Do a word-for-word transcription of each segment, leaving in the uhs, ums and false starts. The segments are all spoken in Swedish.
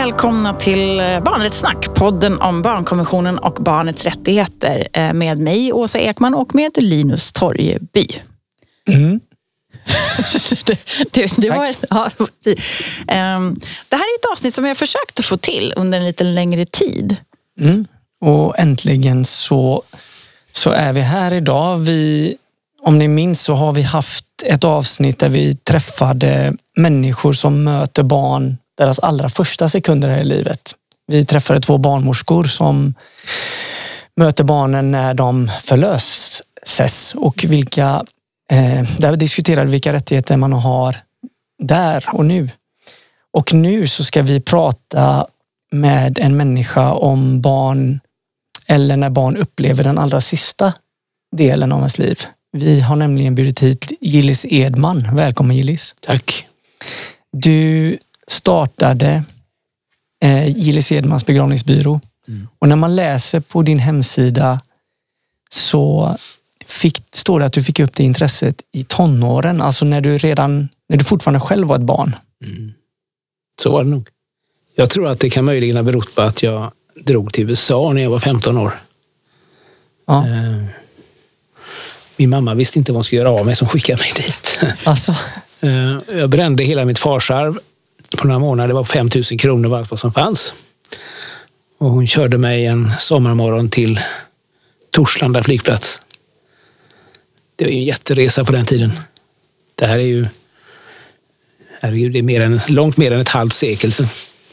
Välkomna till Barnrättssnack, podden om barnkonventionen och barnets rättigheter med mig, Åsa Ekman, och med Linus Torgeby. Mm. det, det, det, var ett, ja, det här är ett avsnitt som jag har försökt att få till under en lite längre tid. Mm. Och äntligen så, så är vi här idag. Vi, om ni minns så har vi haft ett avsnitt där vi träffade människor som möter barn deras allra första sekunder här i livet. Vi träffade två barnmorskor som möter barnen när de förlöses och vilka, eh, där diskuterade vilka rättigheter man har där och nu. Och nu så ska vi prata med en människa om barn, eller när barn upplever den allra sista delen av ens liv. Vi har nämligen bjudit hit Gillis Edman. Välkommen Gillis. Tack. Du startade eh, Gillis Edmans begravningsbyrå. Mm. Och när man läser på din hemsida så fick, står det att du fick upp det intresset i tonåren. Alltså när du redan, när du fortfarande själv var ett barn. Mm. Så var det nog. Jag tror att det kan möjligen ha berott på att jag drog till U S A när jag var femton år. Ja. Eh, min mamma visste inte vad hon skulle göra av mig som skickade mig dit. Alltså. eh, jag brände hela mitt farsarv på några månader. Det var fem tusen kronor var allt vad som fanns. Och hon körde mig en sommarmorgon till Torslanda flygplats. Det var ju en jätteresa på den tiden. Det här är ju, herregud, det är mer än, långt mer än ett halvt sekel sedan.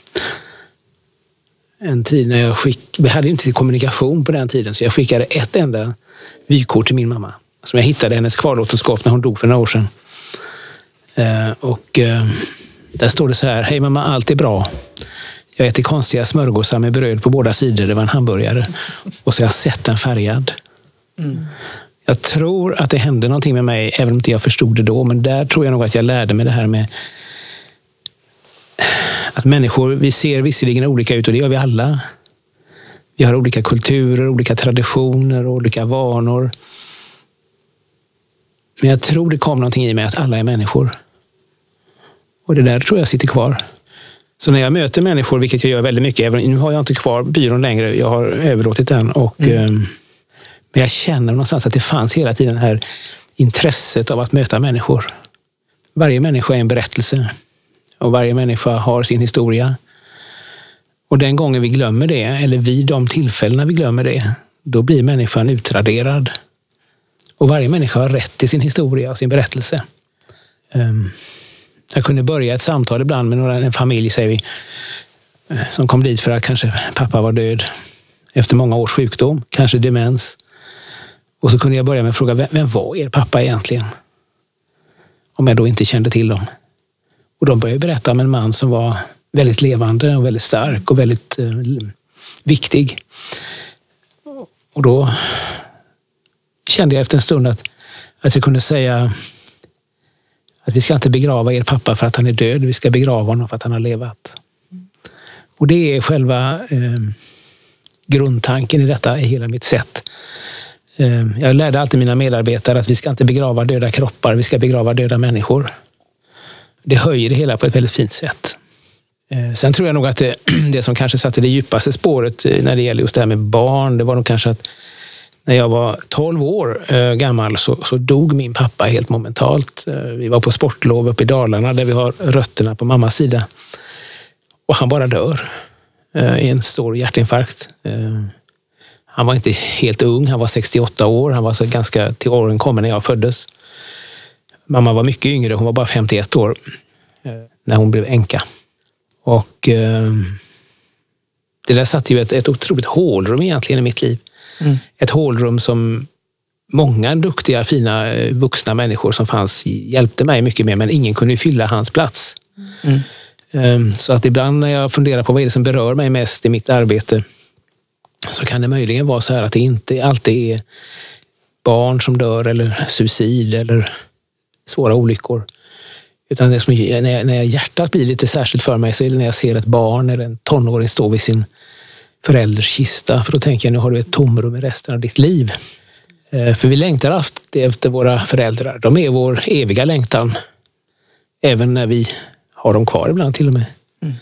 En tid när jag skick, vi hade ju inte kommunikation på den tiden, så jag skickade ett enda vykort till min mamma som jag hittade i hennes kvarlåtenskap när hon dog för några år sedan. Eh, och eh, där står det så här: hej mamma, allt är bra. Jag äter konstiga smörgåsar med bröd på båda sidor. Det var en hamburgare. Och så har jag sett den färgad. Mm. Jag tror att det hände någonting med mig, även om inte jag förstod det då. Men där tror jag nog att jag lärde mig det här med att människor, vi ser visserligen olika ut, och det gör vi alla. Vi har olika kulturer, olika traditioner, olika vanor. Men jag tror det kom någonting i mig att alla är människor. Och det där tror jag sitter kvar. Så när jag möter människor, vilket jag gör väldigt mycket, även nu har jag inte kvar byrån längre, jag har överlåtit den. Och, mm. eh, men jag känner någonstans att det fanns hela tiden det här intresset av att möta människor. Varje människa är en berättelse. Och varje människa har sin historia. Och den gången vi glömmer det, eller vid de tillfällena vi glömmer det, då blir människan utraderad. Och varje människa har rätt till sin historia och sin berättelse. Um, jag kunde börja ett samtal ibland med några, en familj, säger vi, som kom dit för att kanske pappa var död efter många års sjukdom, kanske demens. Och så kunde jag börja med att fråga, vem, vem var er pappa egentligen? Om jag då inte kände till dem. Och de började berätta om en man som var väldigt levande och väldigt stark och väldigt eh, viktig. Och då kände jag efter en stund att, att jag kunde säga att vi ska inte begrava er pappa för att han är död. Vi ska begrava honom för att han har levat. Och det är själva eh, grundtanken i detta, i hela mitt sätt. Eh, jag lärde alltid mina medarbetare att vi ska inte begrava döda kroppar, vi ska begrava döda människor. Det höjer det hela på ett väldigt fint sätt. Eh, sen tror jag nog att det, det som kanske satte det djupaste spåret när det gäller just det här med barn, det var nog kanske att när jag var tolv år eh, gammal så, så dog min pappa helt momentalt. Eh, vi var på sportlov uppe i Dalarna där vi har rötterna på mammas sida. Och han bara dör eh, i en stor hjärtinfarkt. Eh, han var inte helt ung, han var sextioåtta år. Han var så ganska till åren kommen när jag föddes. Mamma var mycket yngre, hon var bara femtioett år eh, när hon blev änka. Och eh, det där satt ju ett, ett otroligt hålrum egentligen i mitt liv. Mm. Ett hålrum som många duktiga, fina, vuxna människor som fanns hjälpte mig mycket med, men ingen kunde fylla hans plats. Mm. Så att ibland när jag funderar på vad är det som berör mig mest i mitt arbete, så kan det möjligen vara så här att det inte alltid är barn som dör eller suicid eller svåra olyckor. Utan det som, när, jag, när hjärtat blir lite särskilt för mig, så är det när jag ser ett barn eller en tonåring stå vid sin förälders kista. För då tänker jag, nu har du ett tomrum i resten av ditt liv. För vi längtar alltid efter våra föräldrar. De är vår eviga längtan. Även när vi har dem kvar ibland till och med. Mm.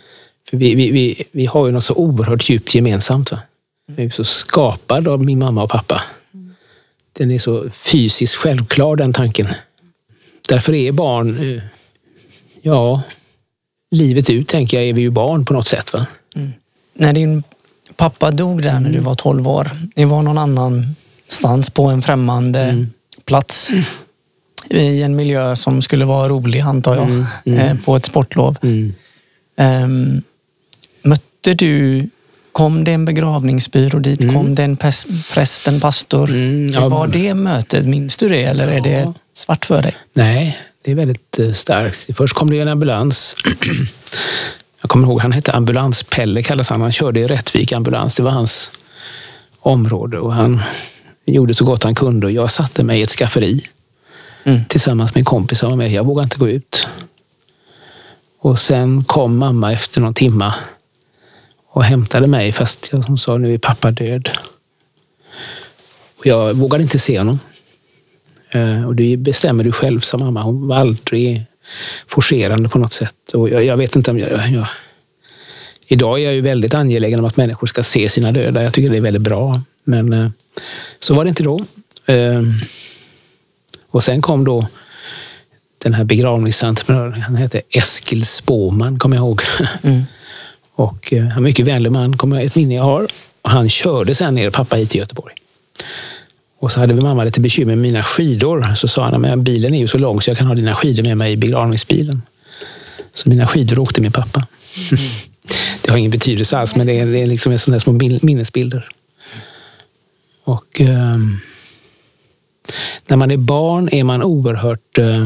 För vi, vi, vi, vi har ju något så oerhört djupt gemensamt. Va? Vi är så skapad av min mamma och pappa. Den är så fysiskt självklar, den tanken. Därför är barn, ja, livet ut tänker jag, är vi ju barn på något sätt. Va? Mm. När din pappa dog där mm. när du var tolv år, det var någon annanstans på en främmande mm. plats. Mm. I en miljö som skulle vara rolig, antar jag, mm. Mm. på ett sportlov. Mm. Um, mötte du, kom det en begravningsbyrå dit, mm. kom det en präst, en pastor? Mm. Ja. Var det mötet, minns du det, eller ja. är det svart för dig? Nej, det är väldigt starkt. Först kom det en ambulans. Jag kommer ihåg, han hette Ambulanspelle, kallas han. Han körde i Rättvik ambulans, det var hans område. Och han gjorde så gott han kunde och jag satte mig i ett skafferi. Mm. Tillsammans med en kompis som var med. Jag vågade inte gå ut. Och sen kom mamma efter någon timma och hämtade mig, fast jag, hon sa, nu är pappa död. Och jag vågade inte se honom. Uh, och det bestämmer du själv som mamma. Hon var aldrig forcerande på något sätt. Och jag, jag vet inte om jag, jag... Idag är jag ju väldigt angelägen om att människor ska se sina döda. Jag tycker det är väldigt bra. Men uh, så var det inte då. Uh, och sen kom då den här begravningsentreprenören, han hette Eskil Spåman, kommer jag ihåg. Mm. Och uh, han var mycket vänlig man, kommer jag ett minne jag har. Och han körde sen ner pappa hit till Göteborg. Och så hade vi mamma lite bekymmer med mina skidor. Så sa han, men bilen är ju så lång så jag kan ha dina skidor med mig i begravningsbilen. Så mina skidor åkte med pappa. Mm. Det har ingen betydelse alls, men det är, det är liksom sådana små minnesbilder. Och eh, när man är barn är man oerhört eh,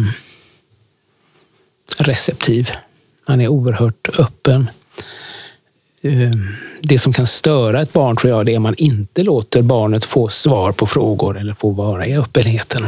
receptiv. Man är oerhört öppen. Det som kan störa ett barn, tror jag, det är att man inte låter barnet få svar på frågor eller få vara i öppenheten.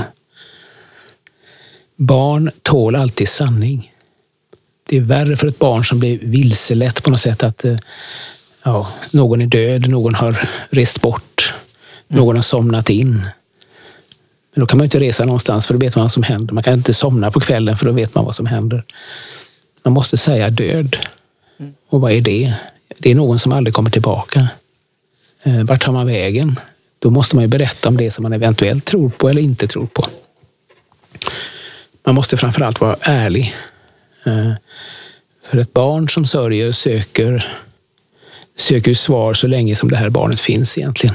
Barn tål alltid sanning. Det är värre för ett barn som blir vilselätt på något sätt att ja, någon är död, någon har rest bort, mm. någon har somnat in. Men då kan man inte resa någonstans, för då vet man vad som händer. Man kan inte somna på kvällen, för då vet man vad som händer. Man måste säga död. Mm. Och vad är det? Det är någon som aldrig kommer tillbaka. Eh, vart tar man vägen? Då måste man ju berätta om det som man eventuellt tror på eller inte tror på. Man måste framförallt vara ärlig. Eh, för ett barn som sörjer söker, söker svar så länge som det här barnet finns egentligen.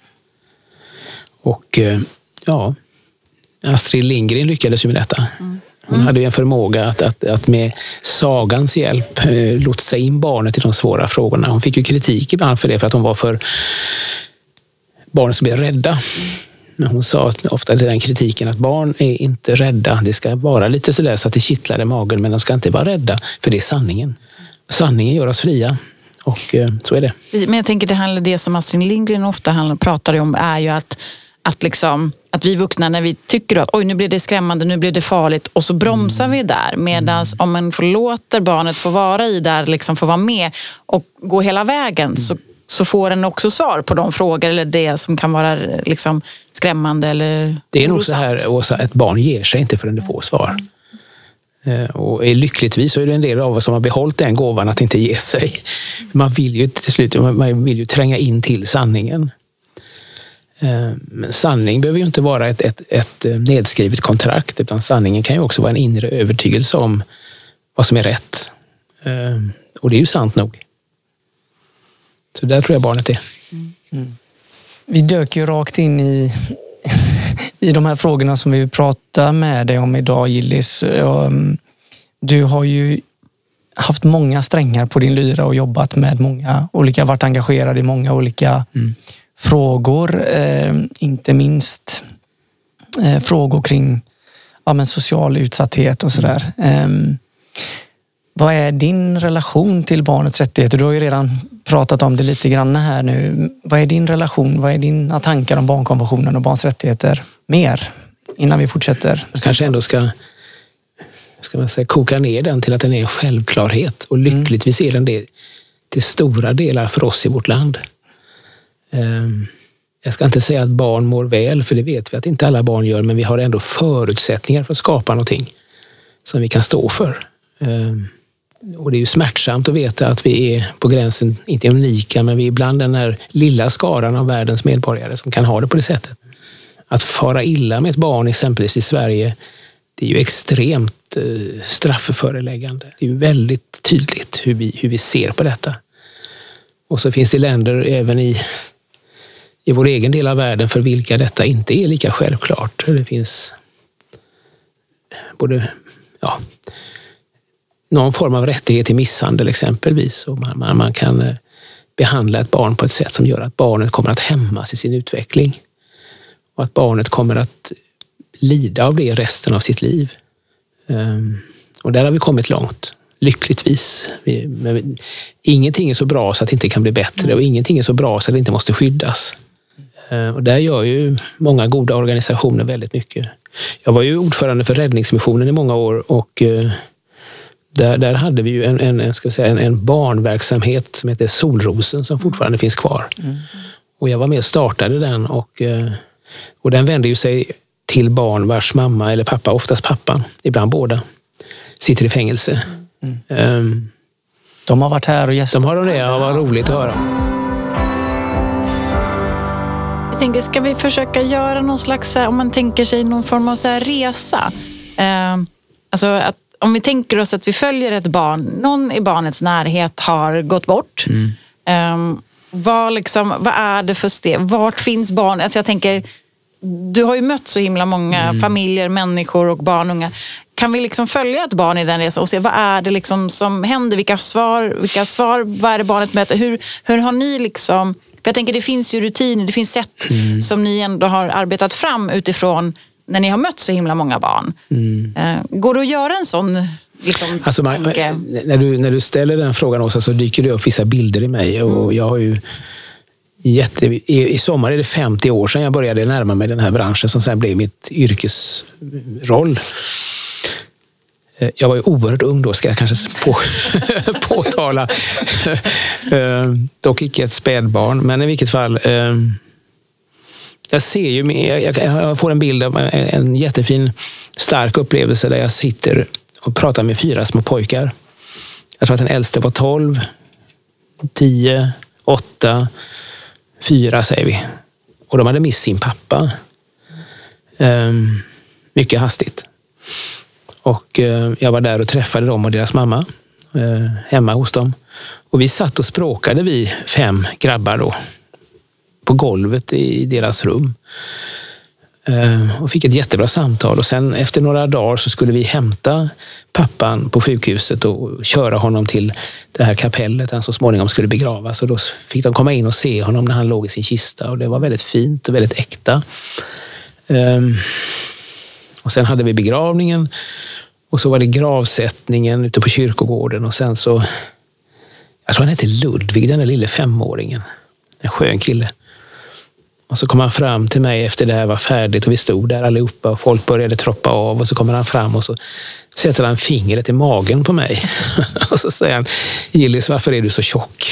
Och eh, ja, Astrid Lindgren lyckades ju med detta. Mm. Hon hade ju en förmåga att, att, att med sagans hjälp eh, lotsa in barnet i de svåra frågorna. Hon fick ju kritik ibland för det, för att hon var för barnen som blev rädda. Men hon sa ofta till den kritiken att barn är inte rädda. Det ska vara lite sådär så att det kittlar i magen, men de ska inte vara rädda, för det är sanningen. Sanningen gör oss fria. Och eh, så är det. Men jag tänker det handlar, det som Astrid Lindgren ofta handlar, pratar om är ju att Att, liksom, att vi vuxna, när vi tycker att oj, nu blir det skrämmande, nu blir det farligt, och så bromsar mm. vi där. Medan mm. om man låter barnet få vara i där, liksom få vara med och gå hela vägen, mm. så, så får den också svar på de frågor eller det som kan vara liksom skrämmande eller det är nog så här, Åsa, ett barn ger sig inte förrän det får svar. Mm. Och lyckligtvis så är det en del av oss som har behållit den gåvan att inte ge sig. Man vill ju till slut, man vill ju tränga in till sanningen. Men sanning behöver ju inte vara ett, ett, ett nedskrivet kontrakt, utan sanningen kan ju också vara en inre övertygelse om vad som är rätt. Och det är ju sant nog. Så där tror jag barnet är. Mm. Vi dök ju rakt in i, i de här frågorna som vi pratar med dig om idag, Gillis. Du har ju haft många strängar på din lyra och jobbat med många olika, varit engagerad i många olika mm. frågor, eh, inte minst eh, frågor kring ja, men social utsatthet och sådär. Eh, vad är din relation till barnets rättigheter? Du har ju redan pratat om det lite grann här nu. Vad är din relation, vad är dina tankar om barnkonventionen och barns rättigheter mer innan vi fortsätter? Man kanske ändå ska, ska man säga, koka ner den till att den är en självklarhet, och lyckligtvis är den det till stora delar för oss i vårt land. Jag ska inte säga att barn mår väl, för det vet vi att inte alla barn gör, men vi har ändå förutsättningar för att skapa någonting som vi kan stå för. Och det är ju smärtsamt att veta att vi är på gränsen, inte unika, men vi är bland den här lilla skaran av världens medborgare som kan ha det på det sättet. Att fara illa med ett barn exempelvis i Sverige, det är ju extremt eh, straffföreläggande. Det är ju väldigt tydligt hur vi, hur vi ser på detta. Och så finns det länder även i, i vår egen del av världen för vilka detta inte är lika självklart. Det finns både ja, någon form av rättighet till misshandel exempelvis. Och man, man, man kan eh, behandla ett barn på ett sätt som gör att barnet kommer att hämmas i sin utveckling. Och att barnet kommer att lida av det resten av sitt liv. Um, och där har vi kommit långt, lyckligtvis. Vi, men, ingenting är så bra så att det inte kan bli bättre och ingenting är så bra så att det inte måste skyddas. Uh, och där gör ju många goda organisationer väldigt mycket. Jag var ju ordförande för Räddningsmissionen i många år och uh, där, där hade vi ju en, en, ska vi säga, en, en barnverksamhet som heter Solrosen som fortfarande mm. finns kvar. Mm. Och jag var med och startade den och, uh, och den vände ju sig till barn vars mamma eller pappa, oftast pappan, ibland båda, sitter i fängelse. Mm. Um, de har varit här och gästat. De har det, ja, vad roligt att höra. Jag tänker, ska vi försöka göra någon slags, om man tänker sig någon form av så här resa. Uh, alltså att om vi tänker oss att vi följer ett barn, någon i barnets närhet har gått bort. Mm. Um, vad, liksom, vad är det för steg? Vart finns barn? Alltså jag tänker, du har ju mött så himla många mm. familjer, människor och barn och unga. Kan vi liksom följa ett barn i den resan och se vad är det liksom som händer? Vilka svar, vilka svar, vad är det barnet möter? Hur, hur har ni liksom... För jag tänker det finns ju rutiner, det finns sätt mm. som ni ändå har arbetat fram utifrån när ni har mött så himla många barn. Mm. Går det att göra en sån... Liksom, alltså man, när, du, när du ställer den frågan också så dyker det upp vissa bilder i mig och mm. jag har ju... Jätte, i, I sommar är det femtio år sedan jag började närma mig den här branschen som sen blev mitt yrkesroll. Jag var ju oerhört ung då, ska jag kanske på, påtala. Dock icke ett spädbarn, men i vilket fall. Jag ser ju, jag, jag får en bild av en jättefin, stark upplevelse där jag sitter och pratar med fyra små pojkar. Jag tror att den äldste var tolv, tio, åtta... Fyra säger vi. Och de hade mist sin pappa. Um, mycket hastigt. Och uh, jag var där och träffade dem och deras mamma. Uh, hemma hos dem. Och vi satt och språkade, vi fem grabbar då. På golvet i deras rum. Uh, och fick ett jättebra samtal. Och sen efter några dagar så skulle vi hämta pappan på sjukhuset och köra honom till det här kapellet där han så småningom skulle begravas. Och då fick de komma in och se honom när han låg i sin kista. Och det var väldigt fint och väldigt äkta. Um, och sen hade vi begravningen. Och så var det gravsättningen ute på kyrkogården. Och sen så, jag tror han hette Ludvig, den där lille femåringen. En skön kille. Och så kom han fram till mig efter det här var färdigt och vi stod där allihopa och folk började troppa av och så kommer han fram och så sätter han fingret i magen på mig. Och så säger han, Gillis, varför är du så tjock?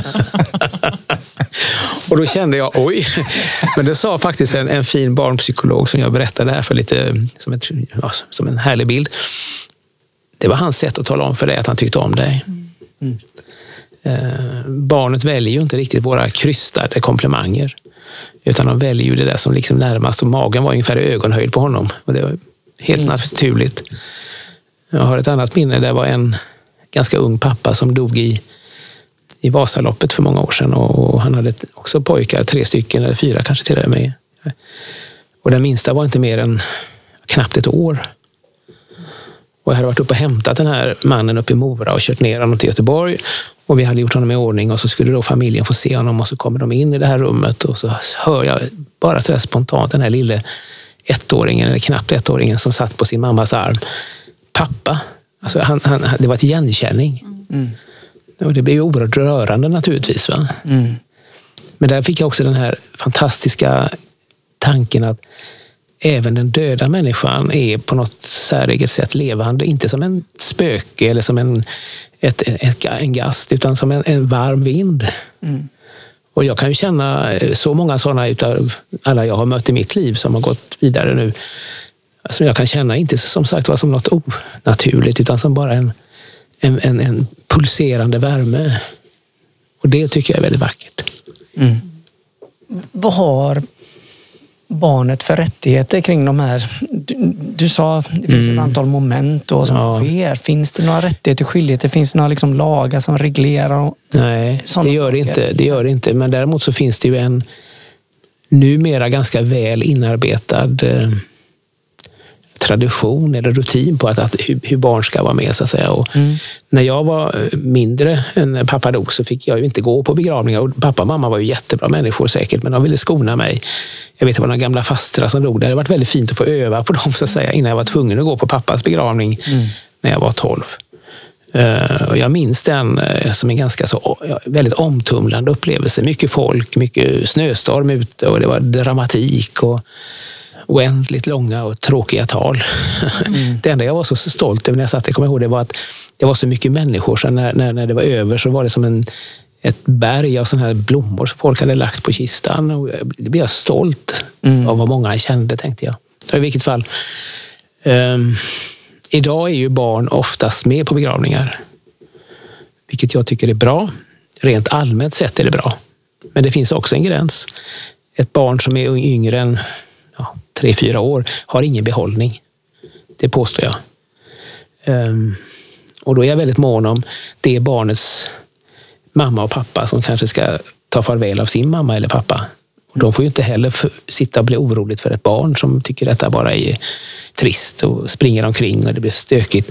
Och då kände jag, oj. Men det sa faktiskt en, en fin barnpsykolog som jag berättade här för lite som, ett, ja, som en härlig bild. Det var hans sätt att tala om för dig att han tyckte om dig. Mm. Eh, barnet väljer ju inte riktigt våra krystade komplimanger. Utan de väljer ju det där som liksom närmast och magen var ungefär i ögonhöjd på honom. Och det var helt mm. naturligt. Jag har ett annat minne. Det var en ganska ung pappa som dog i, i Vasaloppet för många år sedan. Och han hade också pojkar, tre stycken eller fyra kanske till och med. Och den minsta var inte mer än knappt ett år. Och jag hade varit uppe och hämtat den här mannen uppe i Mora och kört ner honom till Göteborg. Och vi hade gjort honom i ordning och så skulle då familjen få se honom och så kommer de in i det här rummet och så hör jag bara så spontant den här lille ettåringen eller knappt ettåringen som satt på sin mammas arm. Pappa. Alltså han, han, det var ett igenkänning. Mm. Och det blev ju oerhört rörande naturligtvis. Va? Mm. Men där fick jag också den här fantastiska tanken att även den döda människan är på något säreget sätt levande. Inte som en spöke eller som en, ett, ett, en gast utan som en, en varm vind. Mm. Och jag kan ju känna så många sådana utav alla jag har mött i mitt liv som har gått vidare nu. Alltså jag kan känna inte som sagt var som något onaturligt utan som bara en, en, en, en pulserande värme. Och det tycker jag är väldigt vackert. Mm. Vad har barnet för rättigheter kring de här? Du, du sa det finns mm. ett antal moment då som ja. sker. Finns det några rättigheter, skyldigheter? Finns det några liksom lagar som reglerar? Nej, det gör det inte. Det gör det inte. Men däremot så finns det ju en numera ganska väl inarbetad eh, tradition eller rutin på att, att hur, hur barn ska vara med så att säga. Och mm. när jag var mindre än pappa dog så fick jag ju inte gå på begravningar. Och pappa och mamma var ju jättebra människor säkert, men de ville skona mig. Jag vet att det var några gamla fastrar som dog där. Det har varit väldigt fint att få öva på dem så att säga innan jag var tvungen att gå på pappas begravning mm. när jag var tolv. Uh, och jag minns den uh, som en ganska så uh, väldigt omtumlande upplevelse. Mycket folk, mycket snöstorm ute och det var dramatik och oändligt långa och tråkiga tal. Mm. Det enda jag var så stolt över när jag satt, jag kommer ihåg det var att det var så mycket människor så när, när, när det var över så var det som en, ett berg av sådana här blommor som folk hade lagt på kistan och det blev jag stolt mm. av vad många jag kände, tänkte jag. I vilket fall um, idag är ju barn oftast med på begravningar. Vilket jag tycker är bra. Rent allmänt sett är det bra. Men det finns också en gräns. Ett barn som är yngre än ja, tre, fyra år har ingen behållning. Det påstår jag. Um, och då är jag väldigt mån om det barnets mamma och pappa som kanske ska ta farväl av sin mamma eller pappa. Och de får ju inte heller för, sitta och bli oroligt för ett barn som tycker detta bara är trist och springer omkring och det blir stökigt.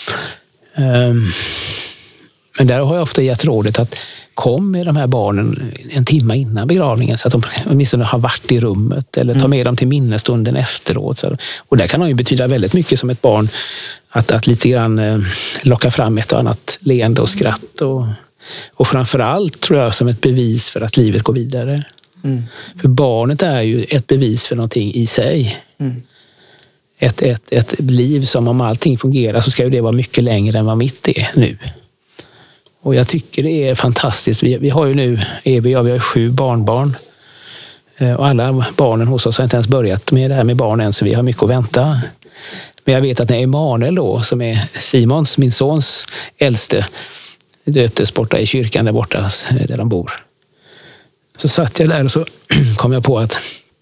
Um, men där har jag ofta gett rådet att kom med de här barnen en timme innan begravningen så att de åtminstone har varit i rummet eller ta med dem till minnesstunden efteråt. Så, och där kan det ju betyda väldigt mycket som ett barn att, att lite grann eh, locka fram ett och annat leende och skratt och, och framförallt tror jag som ett bevis för att livet går vidare. Mm. För barnet är ju ett bevis för någonting i sig. Mm. Ett, ett, ett liv som om allting fungerar så ska ju det vara mycket längre än vad mitt är nu. Och jag tycker det är fantastiskt. Vi, vi har ju nu, Evi, ja, vi har sju barnbarn. Och alla barnen hos oss har inte ens börjat med det här med barn än så vi har mycket att vänta. Men jag vet att när Emanuel då, som är Simons, min sons äldste, döptes borta i kyrkan där borta där de bor. Så satt jag där och så kom jag på att,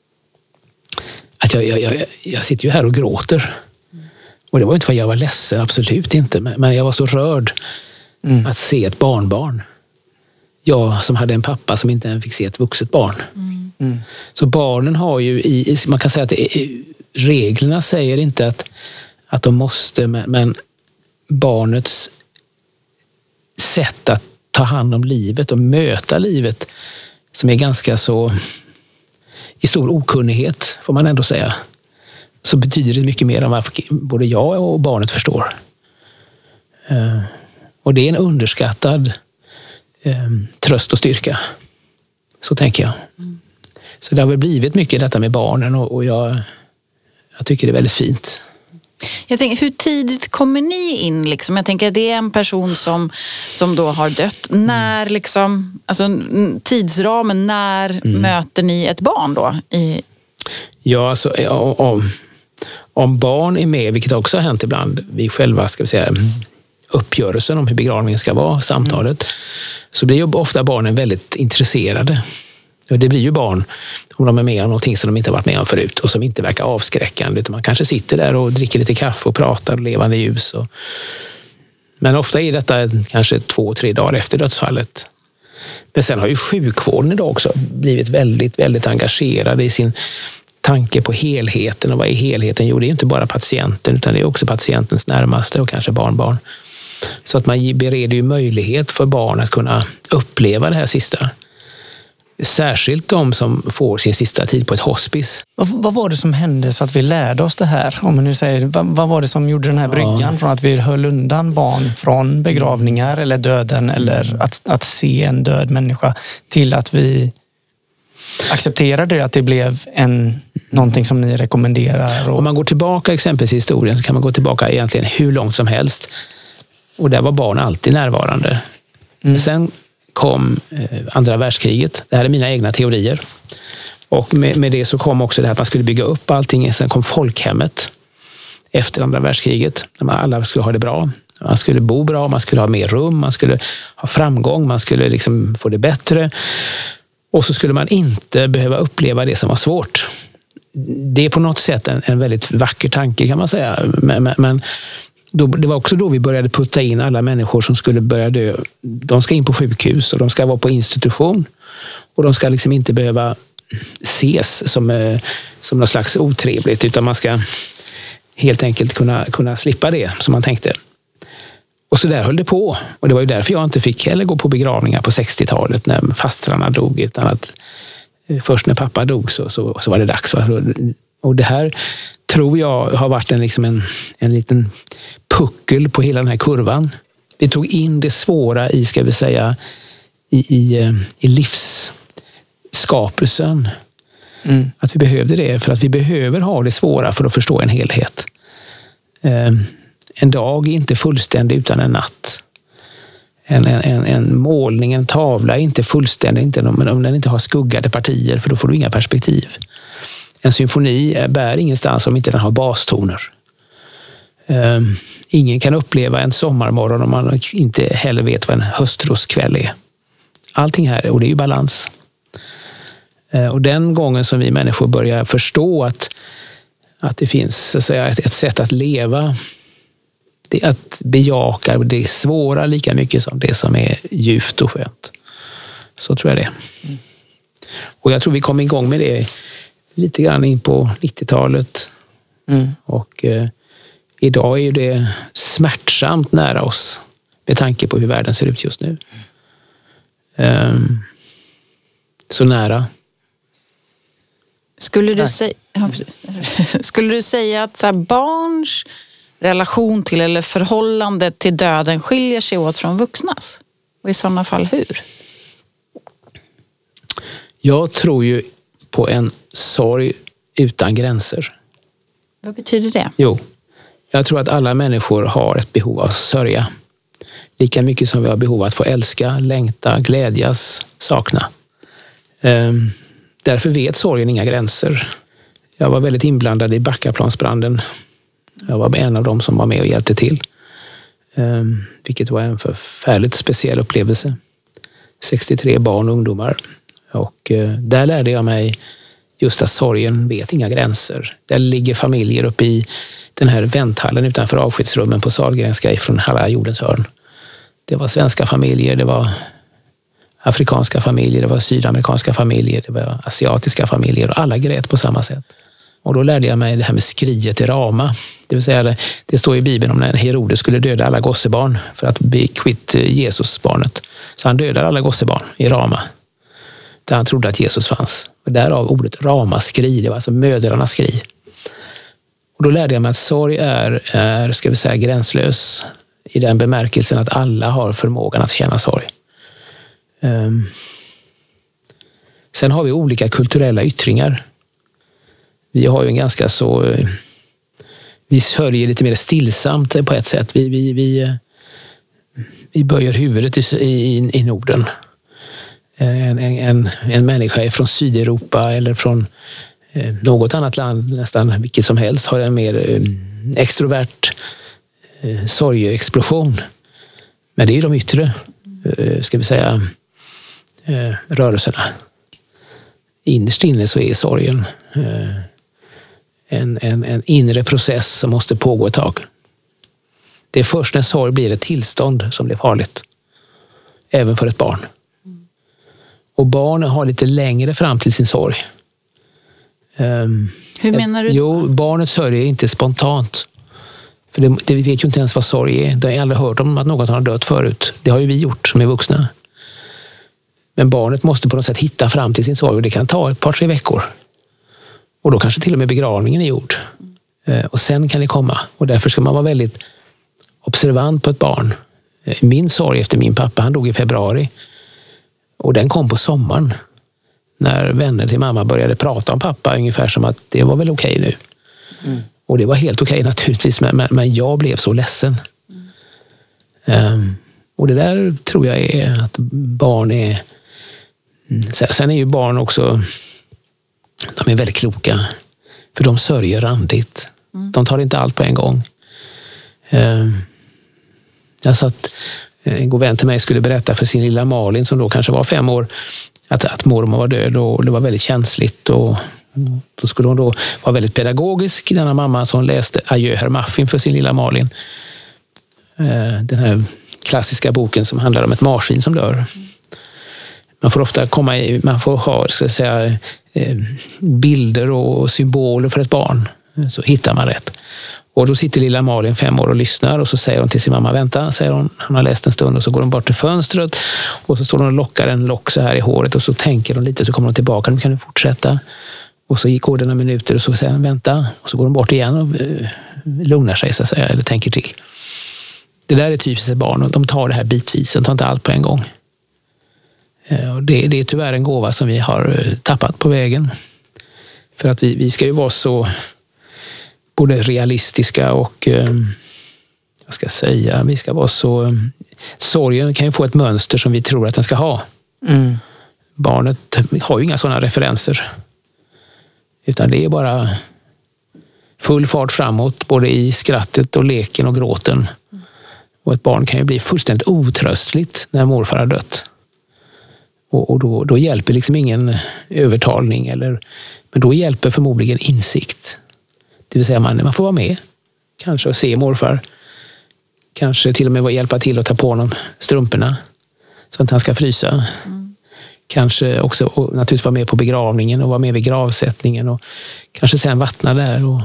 att jag, jag, jag, jag sitter ju här och gråter. Och det var inte för att jag var ledsen, absolut inte. Men jag var så rörd mm. att se ett barnbarn. Jag som hade en pappa som inte ens fick se ett vuxet barn. Mm. Mm. Så barnen har ju, i, man kan säga att det är, reglerna säger inte att, att de måste, men, men barnets sätt att ta hand om livet och möta livet som är ganska så i stor okunnighet, får man ändå säga, så betyder det mycket mer än vad både jag och barnet förstår. Uh, och det är en underskattad um, tröst och styrka. Så tänker jag. Mm. Så det har väl blivit mycket detta med barnen och, och jag, jag tycker det är väldigt fint. Jag tänker, hur tidigt kommer ni in? Liksom? Jag tänker att det är en person som, som då har dött. Mm. När liksom, alltså tidsramen, när mm. möter ni ett barn då? I... Ja, alltså om, om barn är med, vilket också har hänt ibland, vi själva ska vi säga uppgörelsen om hur begravningen ska vara, samtalet, mm. så blir ju ofta barnen väldigt intresserade. Och det blir ju barn om de är med om någonting som de inte har varit med om förut och som inte verkar avskräckande, utan man kanske sitter där och dricker lite kaffe och pratar och levande ljus. Och... Men ofta är detta kanske två, tre dagar efter dödsfallet. Men sen har ju sjukvården idag också blivit väldigt, väldigt engagerad i sin tanke på helheten. Och vad är helheten? Jo, det är inte bara patienten utan det är också patientens närmaste och kanske barnbarn. Så att man bereder ju möjlighet för barn att kunna uppleva det här sista. Särskilt de som får sin sista tid på ett hospice. Vad, vad var det som hände så att vi lärde oss det här? Om man nu säger, vad, vad var det som gjorde den här bryggan ja. från att vi höll undan barn från begravningar eller döden eller att, att se en död människa till att vi accepterade att det blev en, någonting som ni rekommenderar? Och... Om man går tillbaka exempelvis i historien så kan man gå tillbaka egentligen hur långt som helst. Och där var barn alltid närvarande. Mm. Sen kom eh, andra världskriget. Det här är mina egna teorier. Och med, med det så kom också det här att man skulle bygga upp allting. Sen kom folkhemmet efter andra världskriget. När man alla skulle ha det bra. Man skulle bo bra, man skulle ha mer rum, man skulle ha framgång, man skulle liksom få det bättre. Och så skulle man inte behöva uppleva det som var svårt. Det är på något sätt en, en väldigt vacker tanke kan man säga. Men, men då, det var också då vi började putta in alla människor som skulle börja dö. De ska in på sjukhus och de ska vara på institution. Och de ska liksom inte behöva ses som, som något slags otrevligt, utan man ska helt enkelt kunna, kunna slippa det som man tänkte. Och så där höll det på. Och det var ju därför jag inte fick heller gå på begravningar på sextiotalet när fastrarna dog, utan att först när pappa dog så, så, så var det dags. Och det här tror jag har varit en, liksom en, en liten puckel på hela den här kurvan. Vi tog in det svåra i, ska vi säga, i, i, i livsskapelsen. Mm. Att vi behövde det, för att vi behöver ha det svåra för att förstå en helhet. Um, en dag är inte fullständig utan en natt. En, en, en målning, en tavla är inte fullständig inte om, om den inte har skuggade partier, för då får du inga perspektiv. En symfoni bär ingenstans om inte den har bastoner. Um, ingen kan uppleva en sommarmorgon om man inte heller vet vad en höstroskväll är. Allting här, och det är ju balans. Uh, och den gången som vi människor börjar förstå att, att det finns så att säga, ett, ett sätt att leva, det är att bejaka det svåra lika mycket som det som är djupt och skönt. Så tror jag det. Mm. Och jag tror vi kom igång med det lite grann in på nittiotalet. Mm. Och eh, idag är ju det smärtsamt nära oss med tanke på hur världen ser ut just nu. Mm. Um, så nära. Skulle du, säga, skulle du säga att så här, barns relation till eller förhållande till döden skiljer sig åt från vuxnas? Och i sådana fall hur? Jag tror ju på en sorg utan gränser. Vad betyder det? Jo, jag tror att alla människor har ett behov av att sörja. Lika mycket som vi har behov av att få älska, längta, glädjas, sakna. Ehm, därför vet sorgen inga gränser. Jag var väldigt inblandad i Backaplansbranden. Jag var en av dem som var med och hjälpte till. Ehm, vilket var en förfärligt speciell upplevelse. sextiotre barn och ungdomar. Och eh, där lärde jag mig just att sorgen vet inga gränser. Där ligger familjer uppe i den här vänthallen utanför avskedsrummen på Sahlgrenska från hela jordens hörn. Det var svenska familjer, det var afrikanska familjer, det var sydamerikanska familjer, det var asiatiska familjer, och alla grät på samma sätt. Och då lärde jag mig det här med skriet i Rama. Det vill säga, det, det står i Bibeln om när Herodes skulle döda alla gossebarn för att bli kvitt Jesusbarnet. Så han dödade alla gossebarn i Rama, där han trodde att Jesus fanns. Och därav ordet ramaskri, det var alltså mödrarnas skri. Och då lärde jag mig att sorg är, är, ska vi säga, gränslös i den bemärkelsen att alla har förmågan att känna sorg. Um. Sen har vi olika kulturella yttringar. Vi har ju en ganska så... Vi sörjer lite mer stillsamt på ett sätt. Vi, vi, vi, vi böjer huvudet i, i, i Norden. En, en, en människa från Sydeuropa eller från eh, något annat land, nästan vilket som helst, har en mer eh, extrovert eh, sorgeexplosion. Men det är de yttre, eh, ska vi säga, eh, rörelserna. Innerst inne så är sorgen eh, en, en, en inre process som måste pågå ett tag. Det är först när sorg blir ett tillstånd som blir farligt. Även för ett barn. Och barn har lite längre fram till sin sorg. Um, Hur menar du? Jo, barnets sorg är inte spontant. För det, det vet ju inte ens vad sorg är. Det har aldrig hört om att någon har dött förut. Det har ju vi gjort som är vuxna. Men barnet måste på något sätt hitta fram till sin sorg. Och det kan ta ett par, tre veckor. Och då kanske till och med begravningen är gjord. Uh, och sen kan det komma. Och därför ska man vara väldigt observant på ett barn. Uh, min sorg efter min pappa, han dog i februari. Och den kom på sommaren. När vänner till mamma började prata om pappa. Ungefär som att det var väl okej nu. Mm. Och det var helt okej naturligtvis. Men, men jag blev så ledsen. Mm. Um, och det där tror jag är att barn är... Sen är ju barn också... De är väldigt kloka. För de sörjer randigt. Mm. De tar inte allt på en gång. Um, Jag satt, en god vän till mig skulle berätta för sin lilla Malin som då kanske var fem år att, att mormor var död och det var väldigt känsligt och då skulle hon då vara väldigt pedagogisk, denna mamma som läste Adjö herr Muffin för sin lilla Malin. Den här klassiska boken som handlar om ett marsvin som dör. Man får ofta komma i, man får ha ska jag säga, bilder och symboler för ett barn, så hittar man rätt. Och då sitter lilla Malin fem år och lyssnar och så säger hon till sin mamma, vänta, säger hon, han har läst en stund och så går hon bort till fönstret och så står hon och lockar en lock så här i håret och så tänker hon lite så kommer hon tillbaka, nu kan du fortsätta. Och så gick det några minuter och så säger han, vänta, och så går hon bort igen och lugnar sig så att säga, eller tänker till. Det där är typiskt ett barn och de tar det här bitvis, de tar inte allt på en gång. Och det, det är tyvärr en gåva som vi har tappat på vägen. För att vi, vi ska ju vara så både realistiska och jag ska säga, vi ska vara så, sorgen kan ju få ett mönster som vi tror att den ska ha. Mm. Barnet har ju inga sådana referenser. Utan det är bara full fart framåt, både i skrattet och leken och gråten. Och ett barn kan ju bli fullständigt otröstligt när morfar har dött. Och, och då, då hjälper liksom ingen övertalning, eller, men då hjälper förmodligen insikt. Det vill säga man, man får vara med, kanske och se morfar. Kanske till och med hjälpa till att ta på honom strumporna så att han ska frysa. Mm. Kanske också och naturligtvis vara med på begravningen och vara med vid gravsättningen och kanske sen vattna där och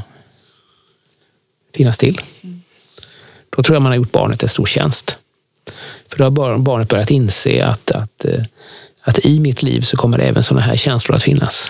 finnas till. Mm. Då tror jag man har gjort barnet en stor tjänst. För då har barnet börjat inse att, att, att i mitt liv så kommer även sådana här känslor att finnas.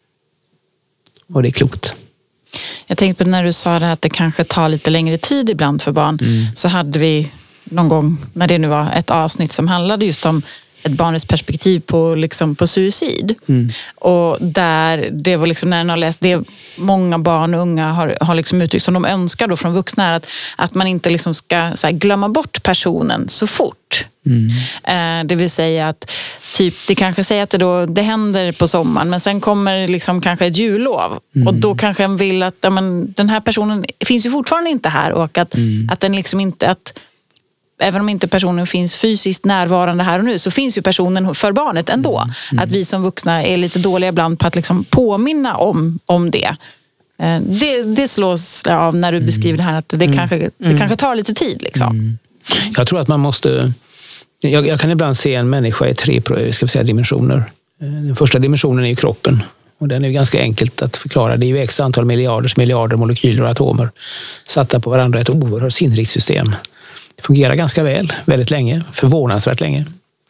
Och det är klokt. Jag tänkte på när du sa det här att det kanske tar lite längre tid ibland för barn. Mm. Så hade vi någon gång, när det nu var ett avsnitt som handlade just om ett barnets perspektiv på, liksom, på suicid. Mm. Och där det var liksom, när jag har läst det, många barn och unga har, har liksom uttryckt som de önskar då från vuxna är att, att man inte liksom ska så här, glömma bort personen så fort. Mm. Eh, det vill säga att typ, det kanske säger att det, då, det händer på sommaren men sen kommer liksom kanske ett jullov mm. och då kanske en vill att ja, men, den här personen finns ju fortfarande inte här och att, mm. att den liksom inte att även om inte personen finns fysiskt närvarande här och nu så finns ju personen för barnet ändå. Mm. Mm. Att vi som vuxna är lite dåliga ibland på att liksom påminna om, om det. det. Det slås av när du mm. beskriver det här att det, mm. kanske, det mm. kanske tar lite tid. Liksom. Mm. Jag tror att man måste... Jag, jag kan ibland se en människa i tre ska vi säga, dimensioner. Den första dimensionen är ju kroppen. Och den är ju ganska enkelt att förklara. Det är ju x antal miljarders miljarder molekyler och atomer satta på varandra i ett oerhört sinnrikt system. Det fungerar ganska väl, väldigt länge, förvånansvärt länge.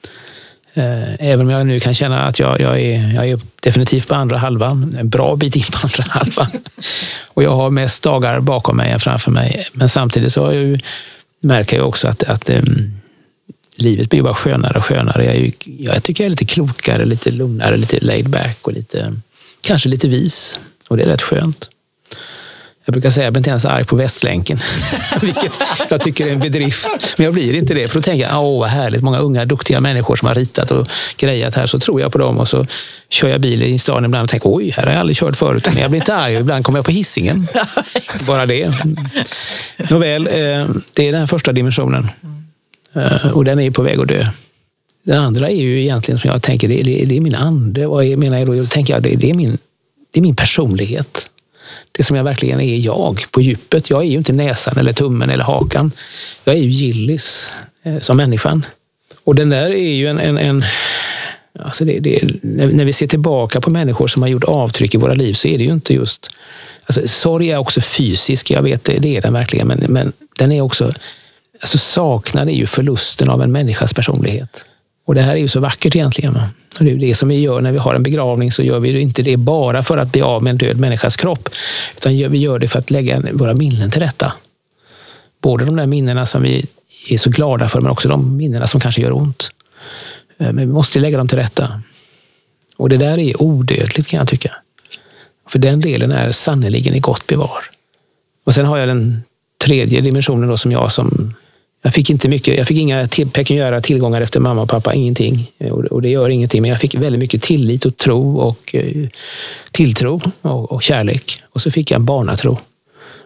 Även om jag nu kan känna att jag, jag, är, jag är definitivt på andra halvan, en bra bit in på andra halvan. Och jag har mest dagar bakom mig än framför mig. Men samtidigt så har jag ju, märker jag också att, att um, livet blir bara skönare och skönare. Jag, är ju, jag tycker jag är lite klokare, lite lugnare, lite laid back och lite, kanske lite vis. Och det är rätt skönt. Jag brukar säga att jag blir inte ens arg på Västlänken. Vilket jag tycker är en bedrift. Men jag blir inte det. För då tänker jag, åh vad härligt. Många unga, duktiga människor som har ritat och grejat här. Så tror jag på dem och så kör jag bil i stan ibland och tänker, oj, här har jag aldrig kört förut. Men jag blir inte arg och ibland kommer jag på Hisingen. Bara det. Nåväl, det är den första dimensionen. Och den är på väg att dö. Den andra är ju egentligen som jag tänker, det är, det är min ande. Vad är, menar jag då? Jag tänker, det, det, är min, det är min personlighet. Det som jag verkligen är jag på djupet. Jag är ju inte näsan eller tummen eller hakan. Jag är ju Gillis eh, som människan. Och den där är ju en... en, en alltså det, det, när, när vi ser tillbaka på människor som har gjort avtryck i våra liv så är det ju inte just... Alltså, sorg är också fysisk, jag vet det, det är den verkligen. Men, men den är också... Alltså saknad är ju förlusten av en människas personlighet. Och det här är ju så vackert egentligen. Och det är det som vi gör när vi har en begravning, så gör vi inte det bara för att bli av med en död människas kropp, utan vi gör det för att lägga våra minnen till rätta. Både de där minnena som vi är så glada för, men också de minnena som kanske gör ont. Men vi måste lägga dem till rätta. Och det där är odödligt, kan jag tycka. För den delen är sannoliken i gott bevar. Och sen har jag den tredje dimensionen då, som jag som... Jag fick inte mycket, jag fick inga till, pekuniära tillgångar efter mamma och pappa, ingenting. Och, och det gör ingenting, men jag fick väldigt mycket tillit och tro och eh, tilltro och, och kärlek. Och så fick jag en barnatro.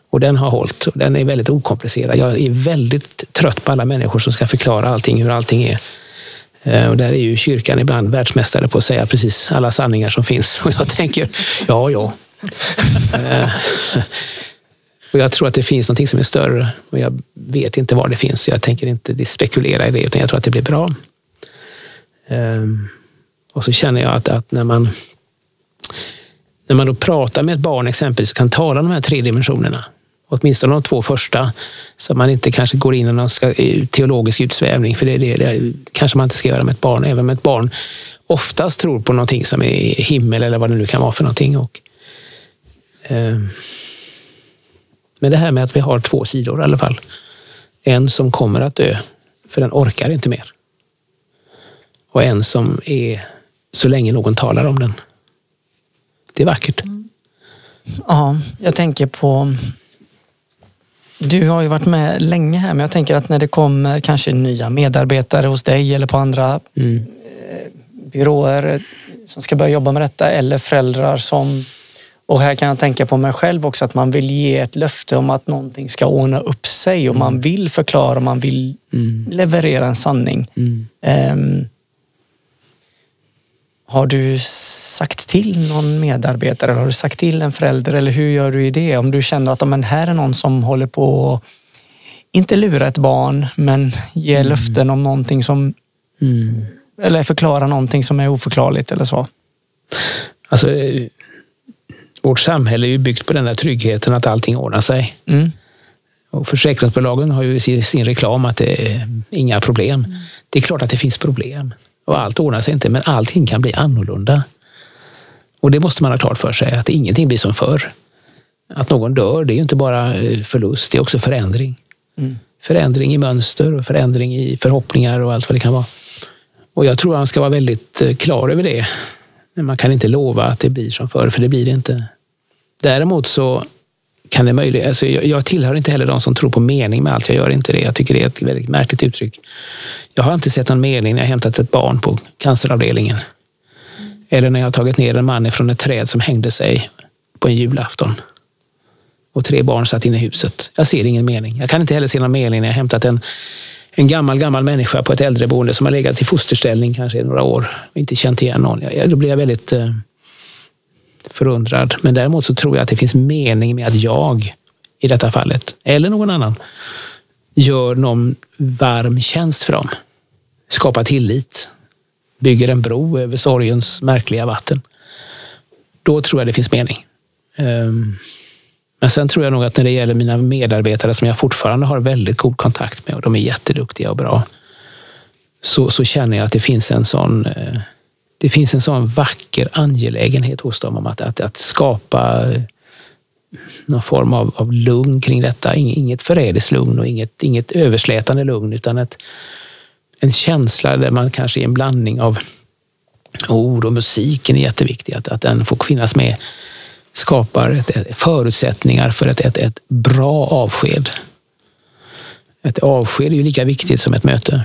Och den har hållit. Och den är väldigt okomplicerad. Jag är väldigt trött på alla människor som ska förklara allting, hur allting är. Och där är ju kyrkan ibland världsmästare på att säga precis alla sanningar som finns. Och jag tänker, ja, ja. Och jag tror att det finns något som är större. Och jag vet inte var det finns. Så jag tänker inte spekulera i det, utan jag tror att det blir bra. Och så känner jag att, att när man när man då pratar med ett barn exempelvis, så kan tala om de här tre dimensionerna. Åtminstone de två första, så man inte kanske går in i någon teologisk utsvävning, för det, det, det kanske man inte ska göra med ett barn. Även med ett barn oftast tror på någonting som är himmel eller vad det nu kan vara för någonting. Och, eh, men det här med att vi har två sidor i alla fall. En som kommer att dö, för den orkar inte mer. Och en som är så länge någon talar om den. Det är vackert. Mm. Ja, jag tänker på... Du har ju varit med länge här, men jag tänker att när det kommer kanske nya medarbetare hos dig eller på andra mm. byråer som ska börja jobba med detta, eller föräldrar som... Och här kan jag tänka på mig själv också, att man vill ge ett löfte om att någonting ska ordna upp sig och mm. man vill förklara, man vill mm. leverera en sanning. Mm. Um, Har du sagt till någon medarbetare, eller har du sagt till en förälder, eller hur gör du i det? Om du känner att men här är någon som håller på att inte lura ett barn, men ge mm. löften om någonting som mm. eller förklara någonting som är oförklarligt eller så. Alltså, vårt samhälle är ju byggt på den där tryggheten att allting ordnar sig. Mm. Och försäkringsbolagen har ju sin, sin reklam att det är inga problem. Mm. Det är klart att det finns problem. Och allt ordnar sig inte, men allting kan bli annorlunda. Och det måste man ha klart för sig, att ingenting blir som förr. Att någon dör, det är ju inte bara förlust, det är också förändring. Mm. Förändring i mönster och förändring i förhoppningar och allt vad det kan vara. Och jag tror att man ska vara väldigt klar över det. Men man kan inte lova att det blir som förr, för det blir det inte. Däremot så kan det möjligt, alltså jag, jag tillhör inte heller de som tror på mening med allt, jag gör inte det. Jag tycker det är ett väldigt märkligt uttryck. Jag har inte sett någon mening när jag hämtat ett barn på canceravdelningen. Mm. Eller när jag har tagit ner en man från ett träd som hängde sig på en julafton. Och tre barn satt inne i huset. Jag ser ingen mening. Jag kan inte heller se någon mening när jag hämtat en, en gammal, gammal människa på ett äldreboende som har legat i fosterställning kanske i några år och inte känt igen någon. Jag, då blir jag väldigt... Eh, förundrad. Men däremot så tror jag att det finns mening med att jag i detta fallet, eller någon annan, gör någon varm tjänst för dem. Skapar tillit. Bygger en bro över sorgens märkliga vatten. Då tror jag det finns mening. Men sen tror jag nog att när det gäller mina medarbetare som jag fortfarande har väldigt god kontakt med och de är jätteduktiga och bra, så, så känner jag att det finns en sån Det finns en sån vacker angelägenhet hos dem om att, att, att skapa någon form av, av lugn kring detta. Inget förrädiskt lugn och inget, inget överslätande lugn, utan ett, en känsla där man kanske är en blandning av ord och musiken är jätteviktig. Att, att den får finnas med, skapar ett, ett, förutsättningar för ett, ett, ett bra avsked. Ett avsked är ju lika viktigt som ett möte.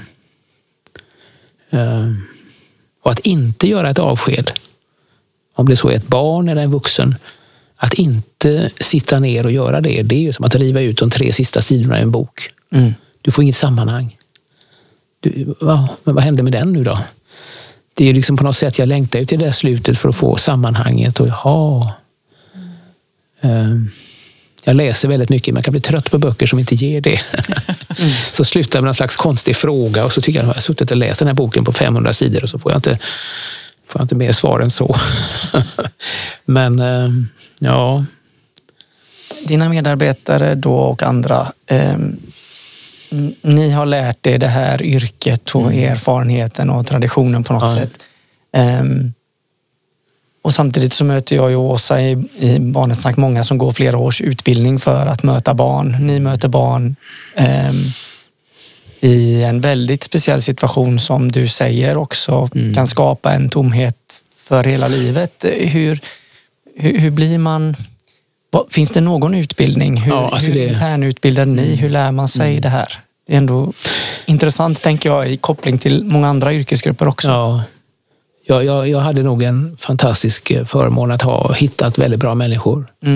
Uh, Och att inte göra ett avsked, om det så är ett barn eller en vuxen, att inte sitta ner och göra det, det är ju som att riva ut de tre sista sidorna i en bok. Mm. Du får inget sammanhang. Du, va, men vad hände med den nu då? Det är ju liksom på något sätt, jag längtar ut till det där slutet för att få sammanhanget. Och jaha. Mm. Jag läser väldigt mycket, man kan bli trött på böcker som inte ger det. Mm. Så slutar med en slags konstig fråga och så tycker jag att jag har suttit och läst den här boken på femhundra sidor och så får jag inte, får jag inte mer svar än så. Men ja. Dina medarbetare då och andra, eh, ni har lärt er det här yrket och mm. erfarenheten och traditionen på något ja. sätt. Eh, Och samtidigt så möter jag ju Åsa i, i Barnets snack många som går flera års utbildning för att möta barn. Ni möter barn eh, i en väldigt speciell situation som du säger också mm. kan skapa en tomhet för hela livet. Hur, hur, hur blir man... Finns det någon utbildning? Hur, ja, alltså hur det... internutbildar ni? Hur lär man sig mm. det här? Det är ändå intressant, tänker jag, i koppling till många andra yrkesgrupper också. Ja. Jag, jag, jag hade nog en fantastisk förmån att ha hittat väldigt bra människor. Mm.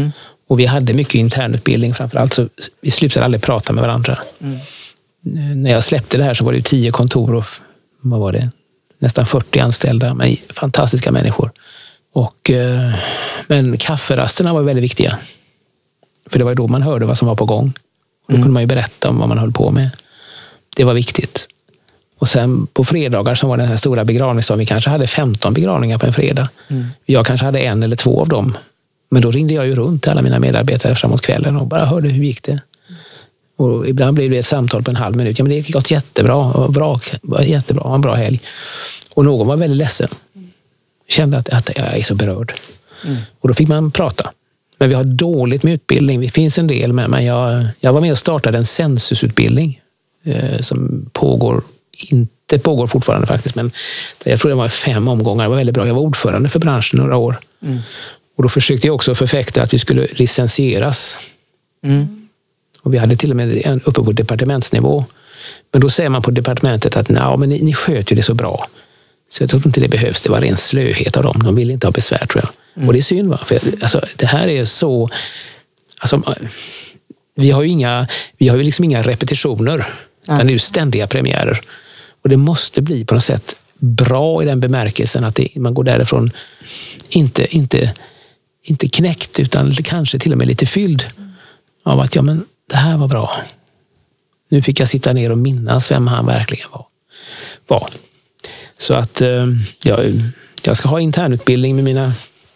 Och vi hade mycket internutbildning framförallt, så vi slutade aldrig prata med varandra. Mm. När jag släppte det här så var det ju tio kontor och vad var det? Nästan fyrtio anställda, men fantastiska människor. Och, men kafferasterna var väldigt viktiga. För det var ju då man hörde vad som var på gång. Och då mm. kunde man ju berätta om vad man höll på med. Det var viktigt. Och sen på fredagar som var den här stora begravningsdagen, vi kanske hade femton begravningar på en fredag. Mm. Jag kanske hade en eller två av dem. Men då ringde jag ju runt till alla mina medarbetare framåt kvällen och bara hörde hur gick det. Och ibland blev det ett samtal på en halv minut. Ja, men det gick gått jättebra. Bra, jättebra, en bra helg. Och någon var väldigt ledsen. Kände att, att jag är så berörd. Mm. Och då fick man prata. Men vi har dåligt med utbildning. Det finns en del, men jag, jag var med och startade en censusutbildning eh, som pågår, inte pågår fortfarande faktiskt, men jag tror det var fem omgångar. Det var väldigt bra. Jag var ordförande för branschen några år. Mm. Och då försökte jag också förfäkta att vi skulle licensieras. Mm. Och vi hade till och med en uppe på departementsnivå. Men då säger man på departementet att nej, men ni, ni sköter det så bra. Så jag tror inte det behövs. Det var ren slöhet av dem. De vill inte ha besvär, tror jag. Mm. Och det är synd, va? För alltså, det här är så... Alltså, vi har ju inga, vi har ju liksom inga repetitioner. Mm. Utan det är ju ständiga premiärer. Och det måste bli på något sätt bra i den bemärkelsen att det, man går därifrån inte, inte, inte knäckt, utan kanske till och med lite fylld av att ja, men det här var bra. Nu fick jag sitta ner och minnas vem han verkligen var. var. Så att eh, jag, jag ska ha internutbildning med mina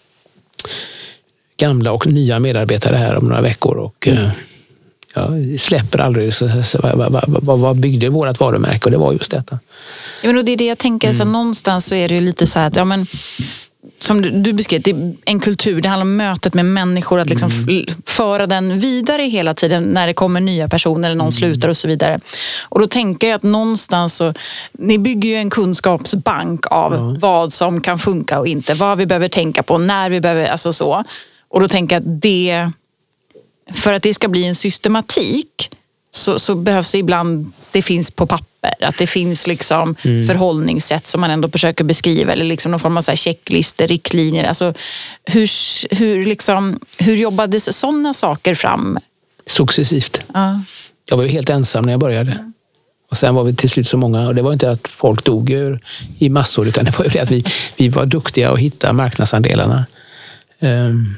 gamla och nya medarbetare här om några veckor. Och mm. eh, jag släpper aldrig så, så, vad, vad, vad, vad byggde vårt varumärke, och det var just detta. Ja, men och det är det jag tänker, mm. så någonstans så är det ju lite så här att ja, men som du, du beskrev, det är en kultur, det handlar om mötet med människor, att liksom mm. föra den vidare hela tiden när det kommer nya personer eller någon mm. slutar och så vidare. Och då tänker jag att någonstans så, ni bygger ju en kunskapsbank av mm. vad som kan funka och inte, vad vi behöver tänka på, när vi behöver, alltså så. Och då tänker jag att det, för att det ska bli en systematik så, så behövs det ibland, det finns på papper, att det finns liksom mm. förhållningssätt som man ändå försöker beskriva, eller liksom någon form av så här checklister, riktlinjer. Alltså hur, hur, liksom, hur jobbades sådana saker fram? Successivt. Ja. Jag var ju helt ensam när jag började. Mm. Och sen var vi till slut så många, och det var inte att folk dog ur i massor, utan det var ju det att vi, vi var duktiga att hitta marknadsandelarna. Um,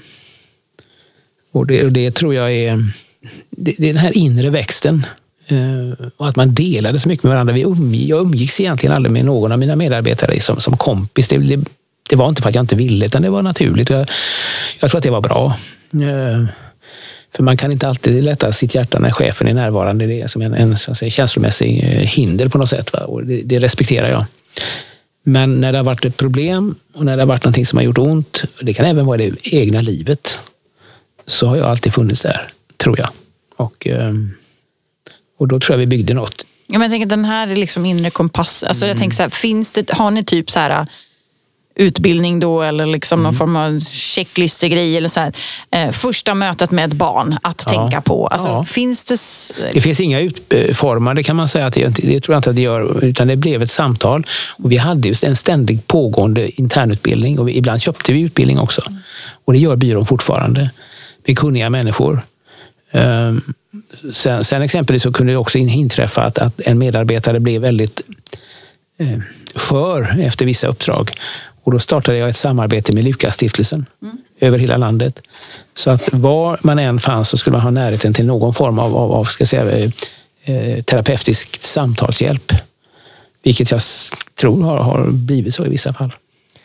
och, det, och det tror jag är, det, det är den här inre växten. Uh, och att man delade så mycket med varandra. Vi umg- jag umgicks egentligen aldrig med någon av mina medarbetare som, som kompis. Det, det, det var inte för att jag inte ville, utan det var naturligt. Och jag, jag tror att det var bra. Uh, för man kan inte alltid lätta sitt hjärta när chefen är närvarande. Det är som en, en så att säga, känslomässig hinder på något sätt. Va? Och det, det respekterar jag. Men när det har varit ett problem och när det har varit någonting som har gjort ont, och det kan även vara det egna livet, så har jag alltid funnits där, tror jag. Och... Um, Och då tror jag vi byggde något. Ja, men jag tänker den här är liksom inre kompass. Alltså mm. jag tänker så här, finns det, har ni typ så här utbildning då, eller liksom mm. någon form av checklistegrej eller så här, eh, första mötet med ett barn att ja. tänka på. Alltså ja. finns det... S- det finns inga utformade, kan man säga, att det, det tror jag inte att det gör, utan det blev ett samtal. Och vi hade just en ständigt pågående internutbildning, och vi, ibland köpte vi utbildning också. Mm. Och det gör byrån fortfarande. Med kunniga människor. Um, Sen, sen exempelvis så kunde det också inträffa att, att en medarbetare blev väldigt eh, skör efter vissa uppdrag. Och då startade jag ett samarbete med Lukas-stiftelsen mm. över hela landet. Så att var man än fanns så skulle man ha närheten till någon form av, av, av ska jag säga, eh, terapeutisk samtalshjälp. Vilket jag tror har, har blivit så i vissa fall.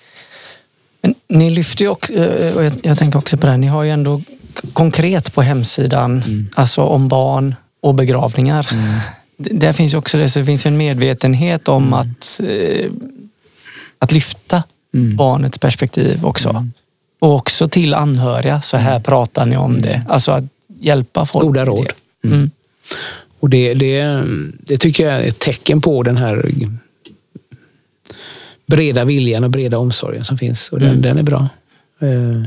Men ni lyfter ju också, och jag, jag tänker också på det här, ni har ju ändå konkret på hemsidan, mm. alltså om barn och begravningar. Mm. Där finns ju också det, så det finns en medvetenhet om mm. att, eh, att lyfta mm. barnets perspektiv också. Mm. Och också till anhöriga, så här mm. pratar ni om det. Alltså att hjälpa folk. Goda råd. Mm. Mm. Och det, det, det tycker jag är ett tecken på den här breda viljan och breda omsorgen som finns. Och den, mm. den är bra. Eh,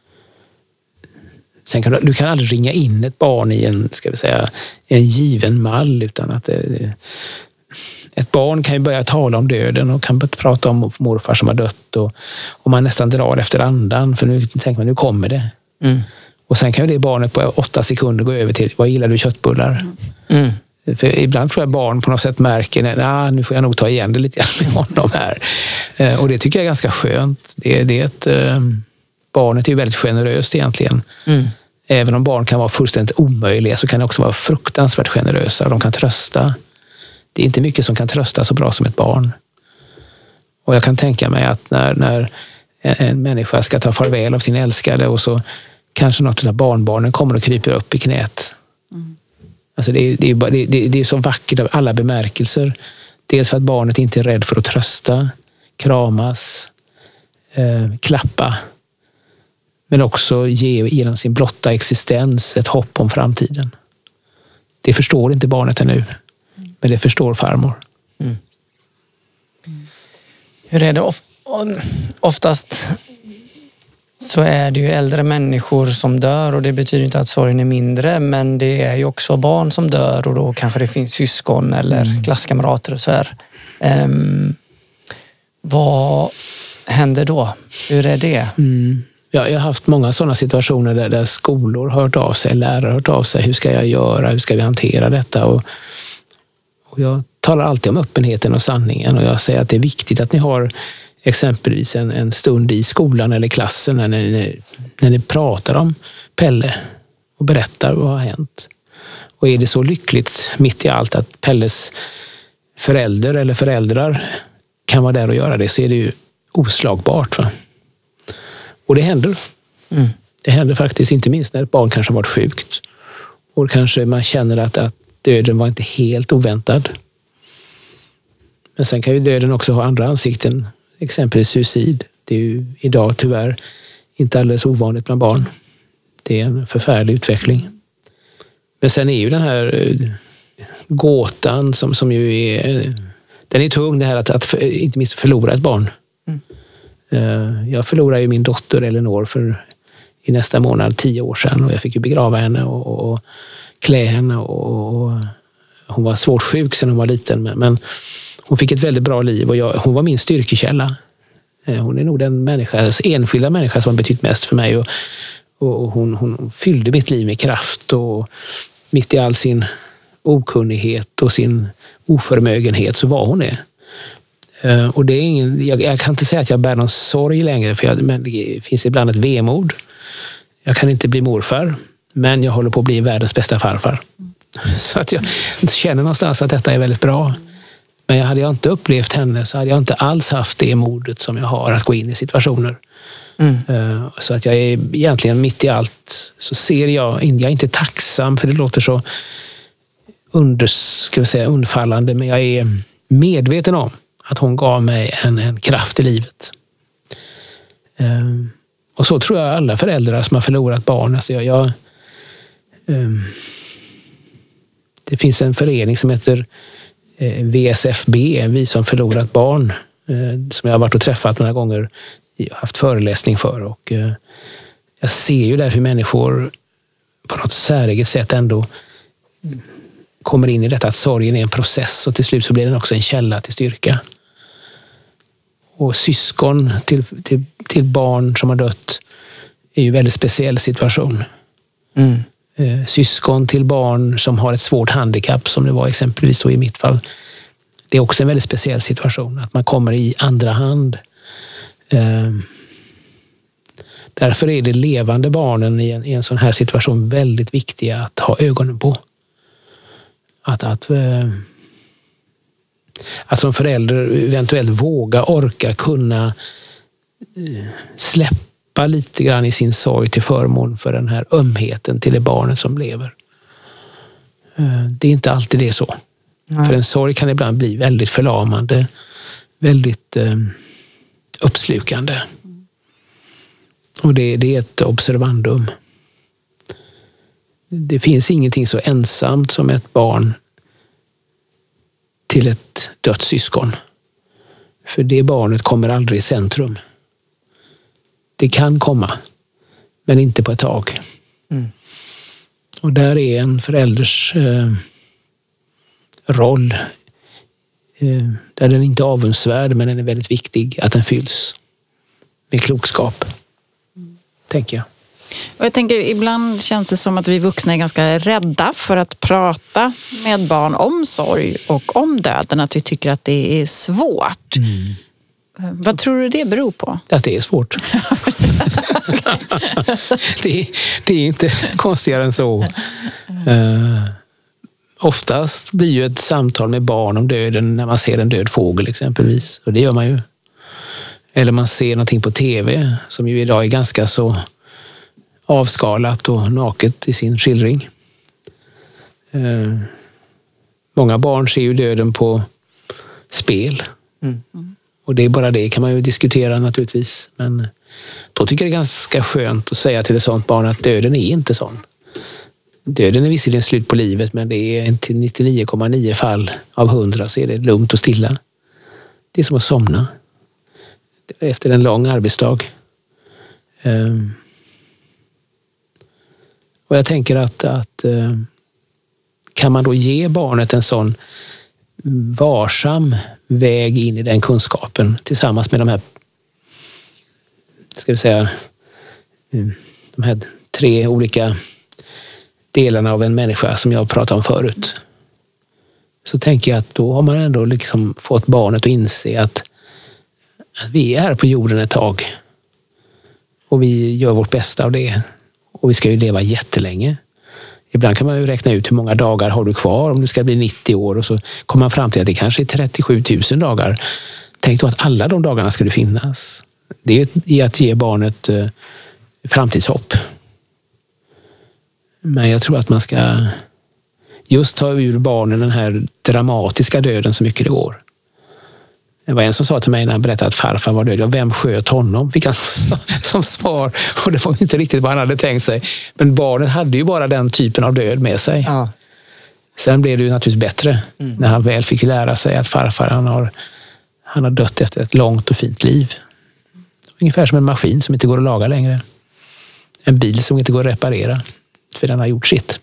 Sen kan du, du kan aldrig ringa in ett barn i en, ska vi säga, en given mall, utan att det, ett barn kan ju börja tala om döden och kan prata om morfar som har dött, och, och man nästan drar efter andan, för nu tänker man, nu kommer det. Mm. Och sen kan ju det barnet på åtta sekunder gå över till, vad gillar du, köttbullar? Mm. För ibland tror jag barn på något sätt märker, nah, nu får jag nog ta igen det lite grann med honom här. Och det tycker jag är ganska skönt. Det, det är ett, barnet är ju väldigt generöst egentligen. Mm. Även om barn kan vara fullständigt omöjliga så kan det också vara fruktansvärt generösa. De kan trösta. Det är inte mycket som kan trösta så bra som ett barn. Och jag kan tänka mig att när, när en människa ska ta farväl av sin älskade och så kanske något av barnbarnen kommer och kryper upp i knät. Mm. Alltså det, är, det, är bara, det, det är så vackert av alla bemärkelser. Dels för att barnet inte är rädd för att trösta, kramas, eh, klappa. Men också ge genom sin blotta existens ett hopp om framtiden. Det förstår inte barnet ännu. Mm. Men det förstår farmor. Mm. Mm. Hur är det? Oftast så är det ju äldre människor som dör och det betyder inte att sorgen är mindre, men det är ju också barn som dör och då kanske det finns syskon eller mm. klasskamrater och så här. Um, vad händer då? Hur är det? Mm. Ja, jag har haft många sådana situationer där, där skolor har hört av sig, lärare har hört av sig. Hur ska jag göra? Hur ska vi hantera detta? Och, och jag talar alltid om öppenheten och sanningen och jag säger att det är viktigt att ni har exempelvis en, en stund i skolan eller klassen när ni, när ni pratar om Pelle och berättar vad har hänt. Och är det så lyckligt mitt i allt att Pelles förälder eller föräldrar kan vara där och göra det, så är det ju oslagbart, va? Och det händer. Mm. Det händer faktiskt, inte minst när ett barn kanske har varit sjukt. Och kanske man känner att, att döden var inte helt oväntad. Men sen kan ju döden också ha andra ansikten. Exempelvis suicid. Det är ju idag tyvärr inte alldeles ovanligt bland barn. Det är en förfärlig utveckling. Men sen är ju den här gåtan som, som ju är... Den är tung, det här att, att för, inte minst förlora ett barn. Mm. Jag förlorade ju min dotter Eleanor för i nästa månad tio år sedan och jag fick ju begrava henne och, och, och klä henne och, och hon var svårt sjuk sedan hon var liten, men, men hon fick ett väldigt bra liv och jag, hon var min styrkekälla. Hon är nog den människa, enskilda människa som har betytt mest för mig och, och hon, hon fyllde mitt liv med kraft och mitt i all sin okunnighet och sin oförmögenhet så var hon det. Och det är ingen, jag, jag kan inte säga att jag bär någon sorg längre, för jag, men det finns ibland ett vemod. Jag kan inte bli morfar, men jag håller på att bli världens bästa farfar. Mm. Så att jag känner någonstans att detta är väldigt bra. Men jag hade jag inte upplevt henne så hade jag inte alls haft det modet som jag har att gå in i situationer. Mm. Så att jag är egentligen mitt i allt så ser jag, jag är inte tacksam för det låter så under, ska vi säga, undfallande, men jag är medveten om att hon gav mig en, en kraft i livet. Um, och så tror jag alla föräldrar som har förlorat barn. Alltså jag, jag, um, det finns en förening som heter eh, V S F B, Vi som förlorat barn, eh, som jag har varit och träffat några gånger, haft föreläsning för. Och eh, jag ser ju där hur människor på något säreget sätt ändå kommer in i detta att sorgen är en process och till slut så blir den också en källa till styrka. Och syskon till, till, till barn som har dött är ju en väldigt speciell situation. Mm. Eh, syskon till barn som har ett svårt handikapp, som det var exempelvis så i mitt fall. Det är också en väldigt speciell situation. Att man kommer i andra hand. Eh, därför är det levande barnen i en, i en sån här situation väldigt viktiga att ha ögonen på. Att... att eh, Att som förälder eventuellt våga, orka, kunna släppa lite grann i sin sorg till förmån för den här ömheten till det barnet som lever. Det är inte alltid det så. Nej. För en sorg kan ibland bli väldigt förlamande, väldigt eh, uppslukande. Och det, det är ett observandum. Det finns ingenting så ensamt som ett barn till ett dött syskon. För det barnet kommer aldrig i centrum. Det kan komma, men inte på ett tag. Mm. Och där är en förälders eh, roll, eh, där den inte är avundsvärd, men den är väldigt viktig, att den fylls med klokskap. Mm. Tänker jag. Och jag tänker, ibland känns det som att vi vuxna är ganska rädda för att prata med barn om sorg och om döden. Att vi tycker att det är svårt. Mm. Vad tror du det beror på? Att det är svårt. det, det är inte konstigare än så. Uh, oftast blir ju ett samtal med barn om döden när man ser en död fågel exempelvis. Och det gör man ju. Eller man ser någonting på tv som ju idag är ganska så avskalat och naket i sin skildring. Uh, många barn ser ju döden på spel. Mm. Och det är bara det kan man ju diskutera naturligtvis. Men då tycker jag det är ganska skönt att säga till ett sånt barn att döden är inte sån. Döden är visserligen slut på livet, men det är till nittionio komma nio fall av hundra så är det lugnt och stilla. Det är som att somna efter en lång arbetsdag. Um, och jag tänker att, att um, kan man då ge barnet en sån varsam väg in i den kunskapen tillsammans med de här, ska vi säga, de här tre olika delarna av en människa som jag pratade om förut, så tänker jag att då har man ändå liksom fått barnet att inse att, att vi är här på jorden ett tag och vi gör vårt bästa av det och vi ska ju leva jättelänge. Ibland kan man ju räkna ut hur många dagar har du kvar om du ska bli nittio år och så kommer man fram till att det kanske är trettiosju tusen dagar. Tänk då att alla de dagarna ska det finnas. Det är att ge barnet eh, framtidshopp. Men jag tror att man ska just ta ur barnen den här dramatiska döden så mycket det går. Det var en som sa till mig när han berättade att farfar var död. Ja, vem sköt honom? Fick han som, som svar. Och det var inte riktigt vad han hade tänkt sig. Men barnet hade ju bara den typen av död med sig. Ja. Sen blev det ju naturligtvis bättre mm. när han väl fick lära sig att farfar han har, han har dött efter ett långt och fint liv. Ungefär som en maskin som inte går att laga längre. En bil som inte går att reparera. För den har gjort sitt.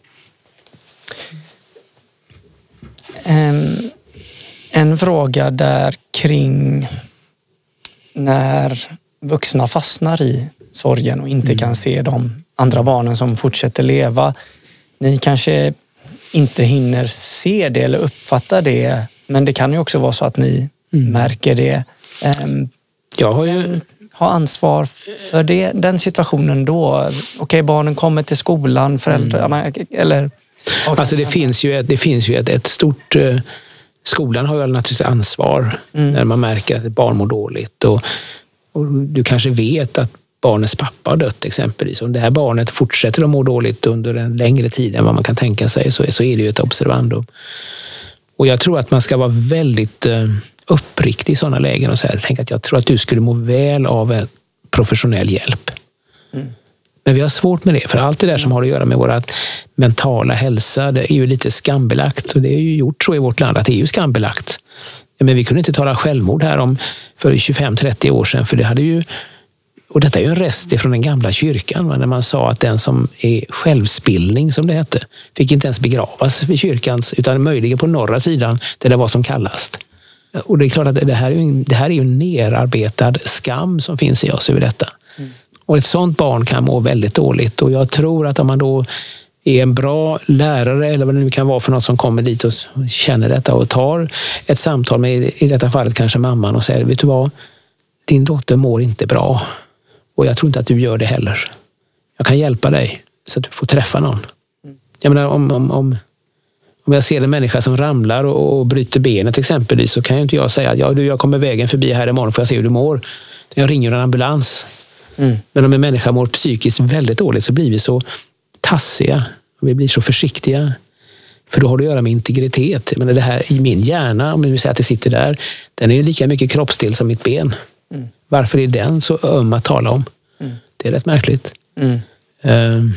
Um. En fråga där kring när vuxna fastnar i sorgen och inte mm. kan se de andra barnen som fortsätter leva. Ni kanske inte hinner se det eller uppfatta det, men det kan ju också vara så att ni mm. märker det. Um, Jag har ju har ansvar för det, den situationen då. Okej, okay, barnen kommer till skolan, föräldrarna mm. eller... Alltså det finns ju ett, det finns ju ett, ett stort... Skolan har ju naturligtvis ansvar mm. när man märker att ett barn mår dåligt. Och, och du kanske vet att barnets pappa har dött exempelvis. Om det här barnet fortsätter att må dåligt under en längre tid än vad man kan tänka sig så, så är det ju ett observandum. Och jag tror att man ska vara väldigt uh, uppriktig i sådana lägen och säga, tänk att jag tror att du skulle må väl av en professionell hjälp. Mm. Men vi har svårt med det, för allt det där som har att göra med vår mentala hälsa, det är ju lite skambelagt, och det är ju gjort så i vårt land att det är ju skambelagt. Ja, men vi kunde inte tala självmord här om för tjugofem trettio år sedan, för det hade ju, och detta är ju en rest från den gamla kyrkan, när man sa att den som är självspillning, som det hette, fick inte ens begravas vid kyrkans, utan möjligen på norra sidan där det var som kallast. Och det är klart att det här är ju, det här är ju en nerarbetad skam som finns i oss över detta. Mm. Och ett sånt barn kan må väldigt dåligt. Och jag tror att om man då är en bra lärare eller vad det nu kan vara för något som kommer dit och känner detta och tar ett samtal med, i detta fallet kanske mamman, och säger, vet du vad, din dotter mår inte bra och jag tror inte att du gör det heller. Jag kan hjälpa dig så att du får träffa någon. Jag menar, om, om, om, om jag ser en människa som ramlar och, och bryter benet exempelvis, så kan ju inte jag säga, ja du, jag kommer vägen förbi här imorgon för jag se hur du mår. Jag ringer en ambulans. Mm. Men om en människa mår psykiskt väldigt dåligt så blir vi så tassiga och vi blir så försiktiga, för då har det att göra med integritet. Men det här i min hjärna, om vi säger att det sitter där, den är ju lika mycket kroppsdel som mitt ben. Mm. Varför är den så öm att tala om? Mm. Det är rätt märkligt. Mm. Um,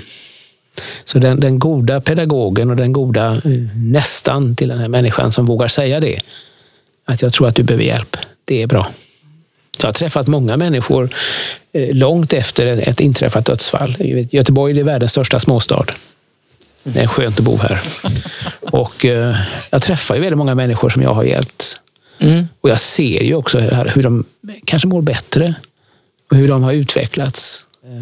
så den, den goda pedagogen och den goda uh, nästan till den här människan som vågar säga det, att jag tror att du behöver hjälp, det är bra. Jag har träffat många människor eh, långt efter ett inträffat dödsfall. Göteborg är världens största småstad. Det är skönt att bo här. Och eh, jag träffar ju väldigt många människor som jag har hjälpt. Mm. Och jag ser ju också här hur de kanske mår bättre och hur de har utvecklats.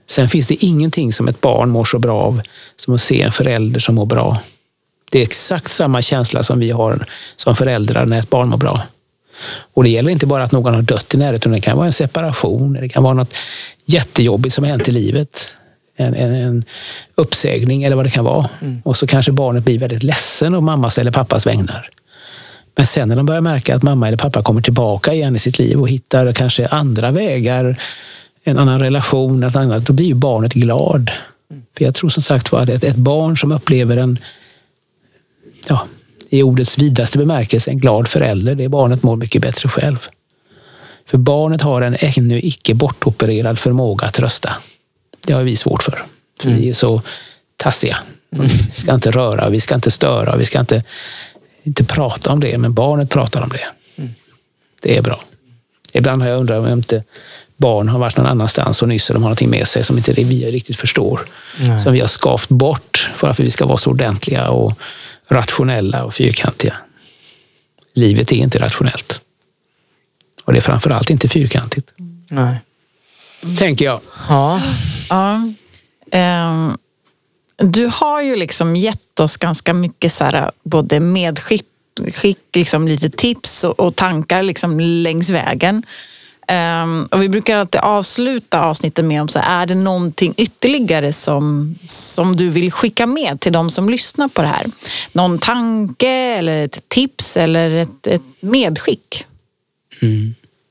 Sen finns det ingenting som ett barn mår så bra av som att se en förälder som mår bra. Det är exakt samma känsla som vi har som föräldrar när ett barn mår bra. Och det gäller inte bara att någon har dött i närheten, det kan vara en separation, det kan vara något jättejobbigt som har hänt i livet. En, en, en uppsägning eller vad det kan vara. Mm. Och så kanske barnet blir väldigt ledsen av mammas eller pappas vägnar. Men sen när de börjar märka att mamma eller pappa kommer tillbaka igen i sitt liv och hittar kanske andra vägar, en annan relation, ett annat, då blir ju barnet glad. Mm. För jag tror som sagt att ett, ett barn som upplever en, ja, i ordets vidaste bemärkelse, en glad förälder, det barnet mår mycket bättre själv. För barnet har en ännu icke bortopererad förmåga att trösta. Det har vi svårt för. För mm. vi är så tassiga. Mm. Vi ska inte röra, vi ska inte störa, vi ska inte, inte prata om det, men barnet pratar om det. Mm. Det är bra. Ibland har jag undrat om inte barn har varit någon annanstans och nyss de har någonting med sig som inte vi riktigt förstår. Nej. Som vi har skavt bort för att vi ska vara så ordentliga och rationella och fyrkantiga. Livet är inte rationellt. Och det är framförallt inte fyrkantigt. Nej. Tänker jag. Ja. Ja. Um, du har ju liksom gett oss ganska mycket så här, både medskick, skick, liksom lite tips och, och tankar liksom längs vägen. Um, och vi brukar alltid avsluta avsnitten med om så här, är det någonting ytterligare som, som du vill skicka med till de som lyssnar på det här? Någon tanke eller ett tips eller ett, ett medskick? Mm.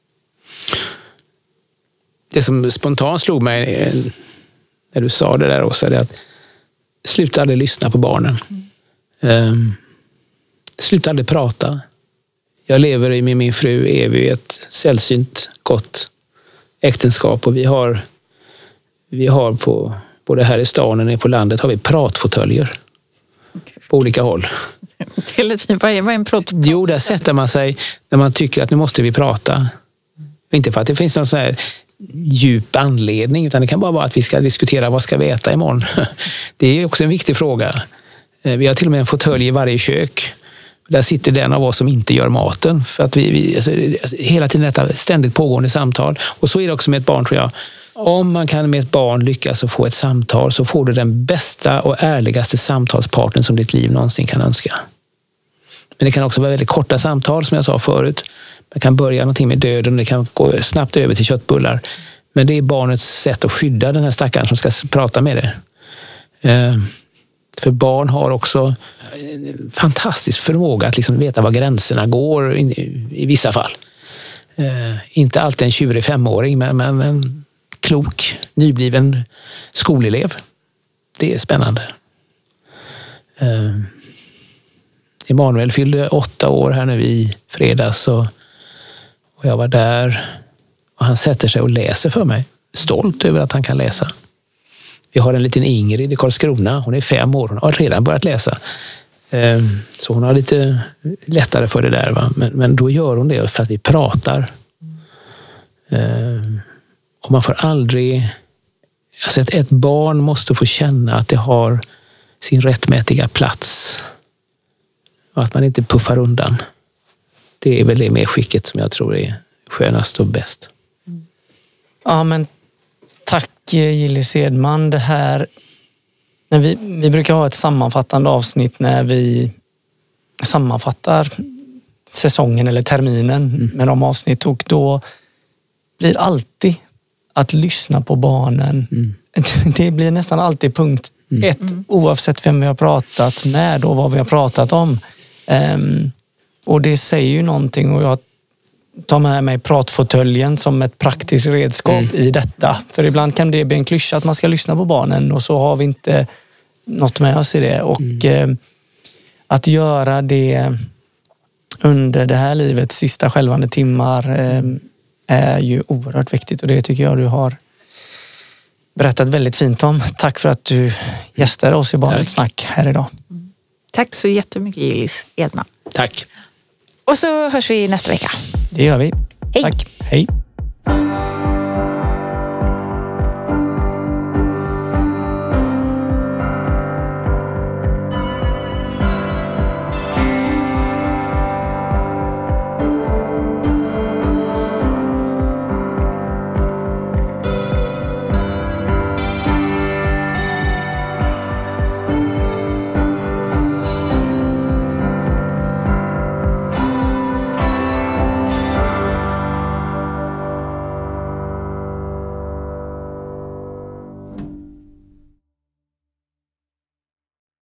Det som spontant slog mig när du sa det där också, är att sluta aldrig lyssna på barnen. Mm. Um, sluta aldrig prata. Jag lever med min fru Evi ett sällsynt gott äktenskap och vi har vi har på både här i stan och på landet har vi pratfåtöljer på olika håll. Vad är en prat? Jo, där sätter man sig när man tycker att nu måste vi prata. Inte för att det finns någon sån här djup anledning, utan det kan bara vara att vi ska diskutera vad ska vi äta imorgon. Det är också en viktig fråga. Vi har till och med en fåtölj i varje kök. Där sitter den av oss som inte gör maten. För att vi, vi alltså, hela tiden detta ständigt pågående samtal. Och så är det också med ett barn, tror jag. Om man kan med ett barn lyckas och få ett samtal, så får du den bästa och ärligaste samtalspartnern som ditt liv någonsin kan önska. Men det kan också vara väldigt korta samtal, som jag sa förut. Man kan börja någonting med döden, det kan gå snabbt över till köttbullar. Men det är barnets sätt att skydda den här stackaren som ska prata med det. Eh, för barn har också en fantastisk förmåga att liksom veta var gränserna går i, i vissa fall. Eh, inte alltid en tjurig femåring, men, men en klok, nybliven skolelev. Det är spännande. Eh, Emanuel fyllde åtta år här nu i fredags och, och jag var där och han sätter sig och läser för mig. Stolt över att han kan läsa. Vi har en liten Ingrid i Karlskrona. Hon är fem år. Hon har redan börjat läsa. Så hon har lite lättare för det där. Va? Men, men då gör hon det för att vi pratar. Och man får aldrig... Alltså ett, ett barn måste få känna att det har sin rättmätiga plats. Och att man inte puffar undan. Det är väl det medskicket som jag tror är skönast och bäst. Ja, men tack Gillis Edman. Det här, när vi, vi brukar ha ett sammanfattande avsnitt när vi sammanfattar säsongen eller terminen mm. med de avsnitt, och då blir alltid att lyssna på barnen. Mm. Det blir nästan alltid punkt mm. ett, mm. oavsett vem vi har pratat med och vad vi har pratat om. Um, och det säger ju någonting, och jag tar med mig pratfåtöljen som ett praktiskt redskap mm. i detta. För ibland kan det bli en klyscha att man ska lyssna på barnen och så har vi inte något med oss i det. Och mm. eh, att göra det under det här livets sista skälvande timmar eh, är ju oerhört viktigt, och det tycker jag du har berättat väldigt fint om. Tack för att du gästade oss i Barnets snack här idag. Tack så jättemycket Gillis Edman. Tack. Och så hörs vi nästa vecka. Det gör vi. Hej. Tack. Hej.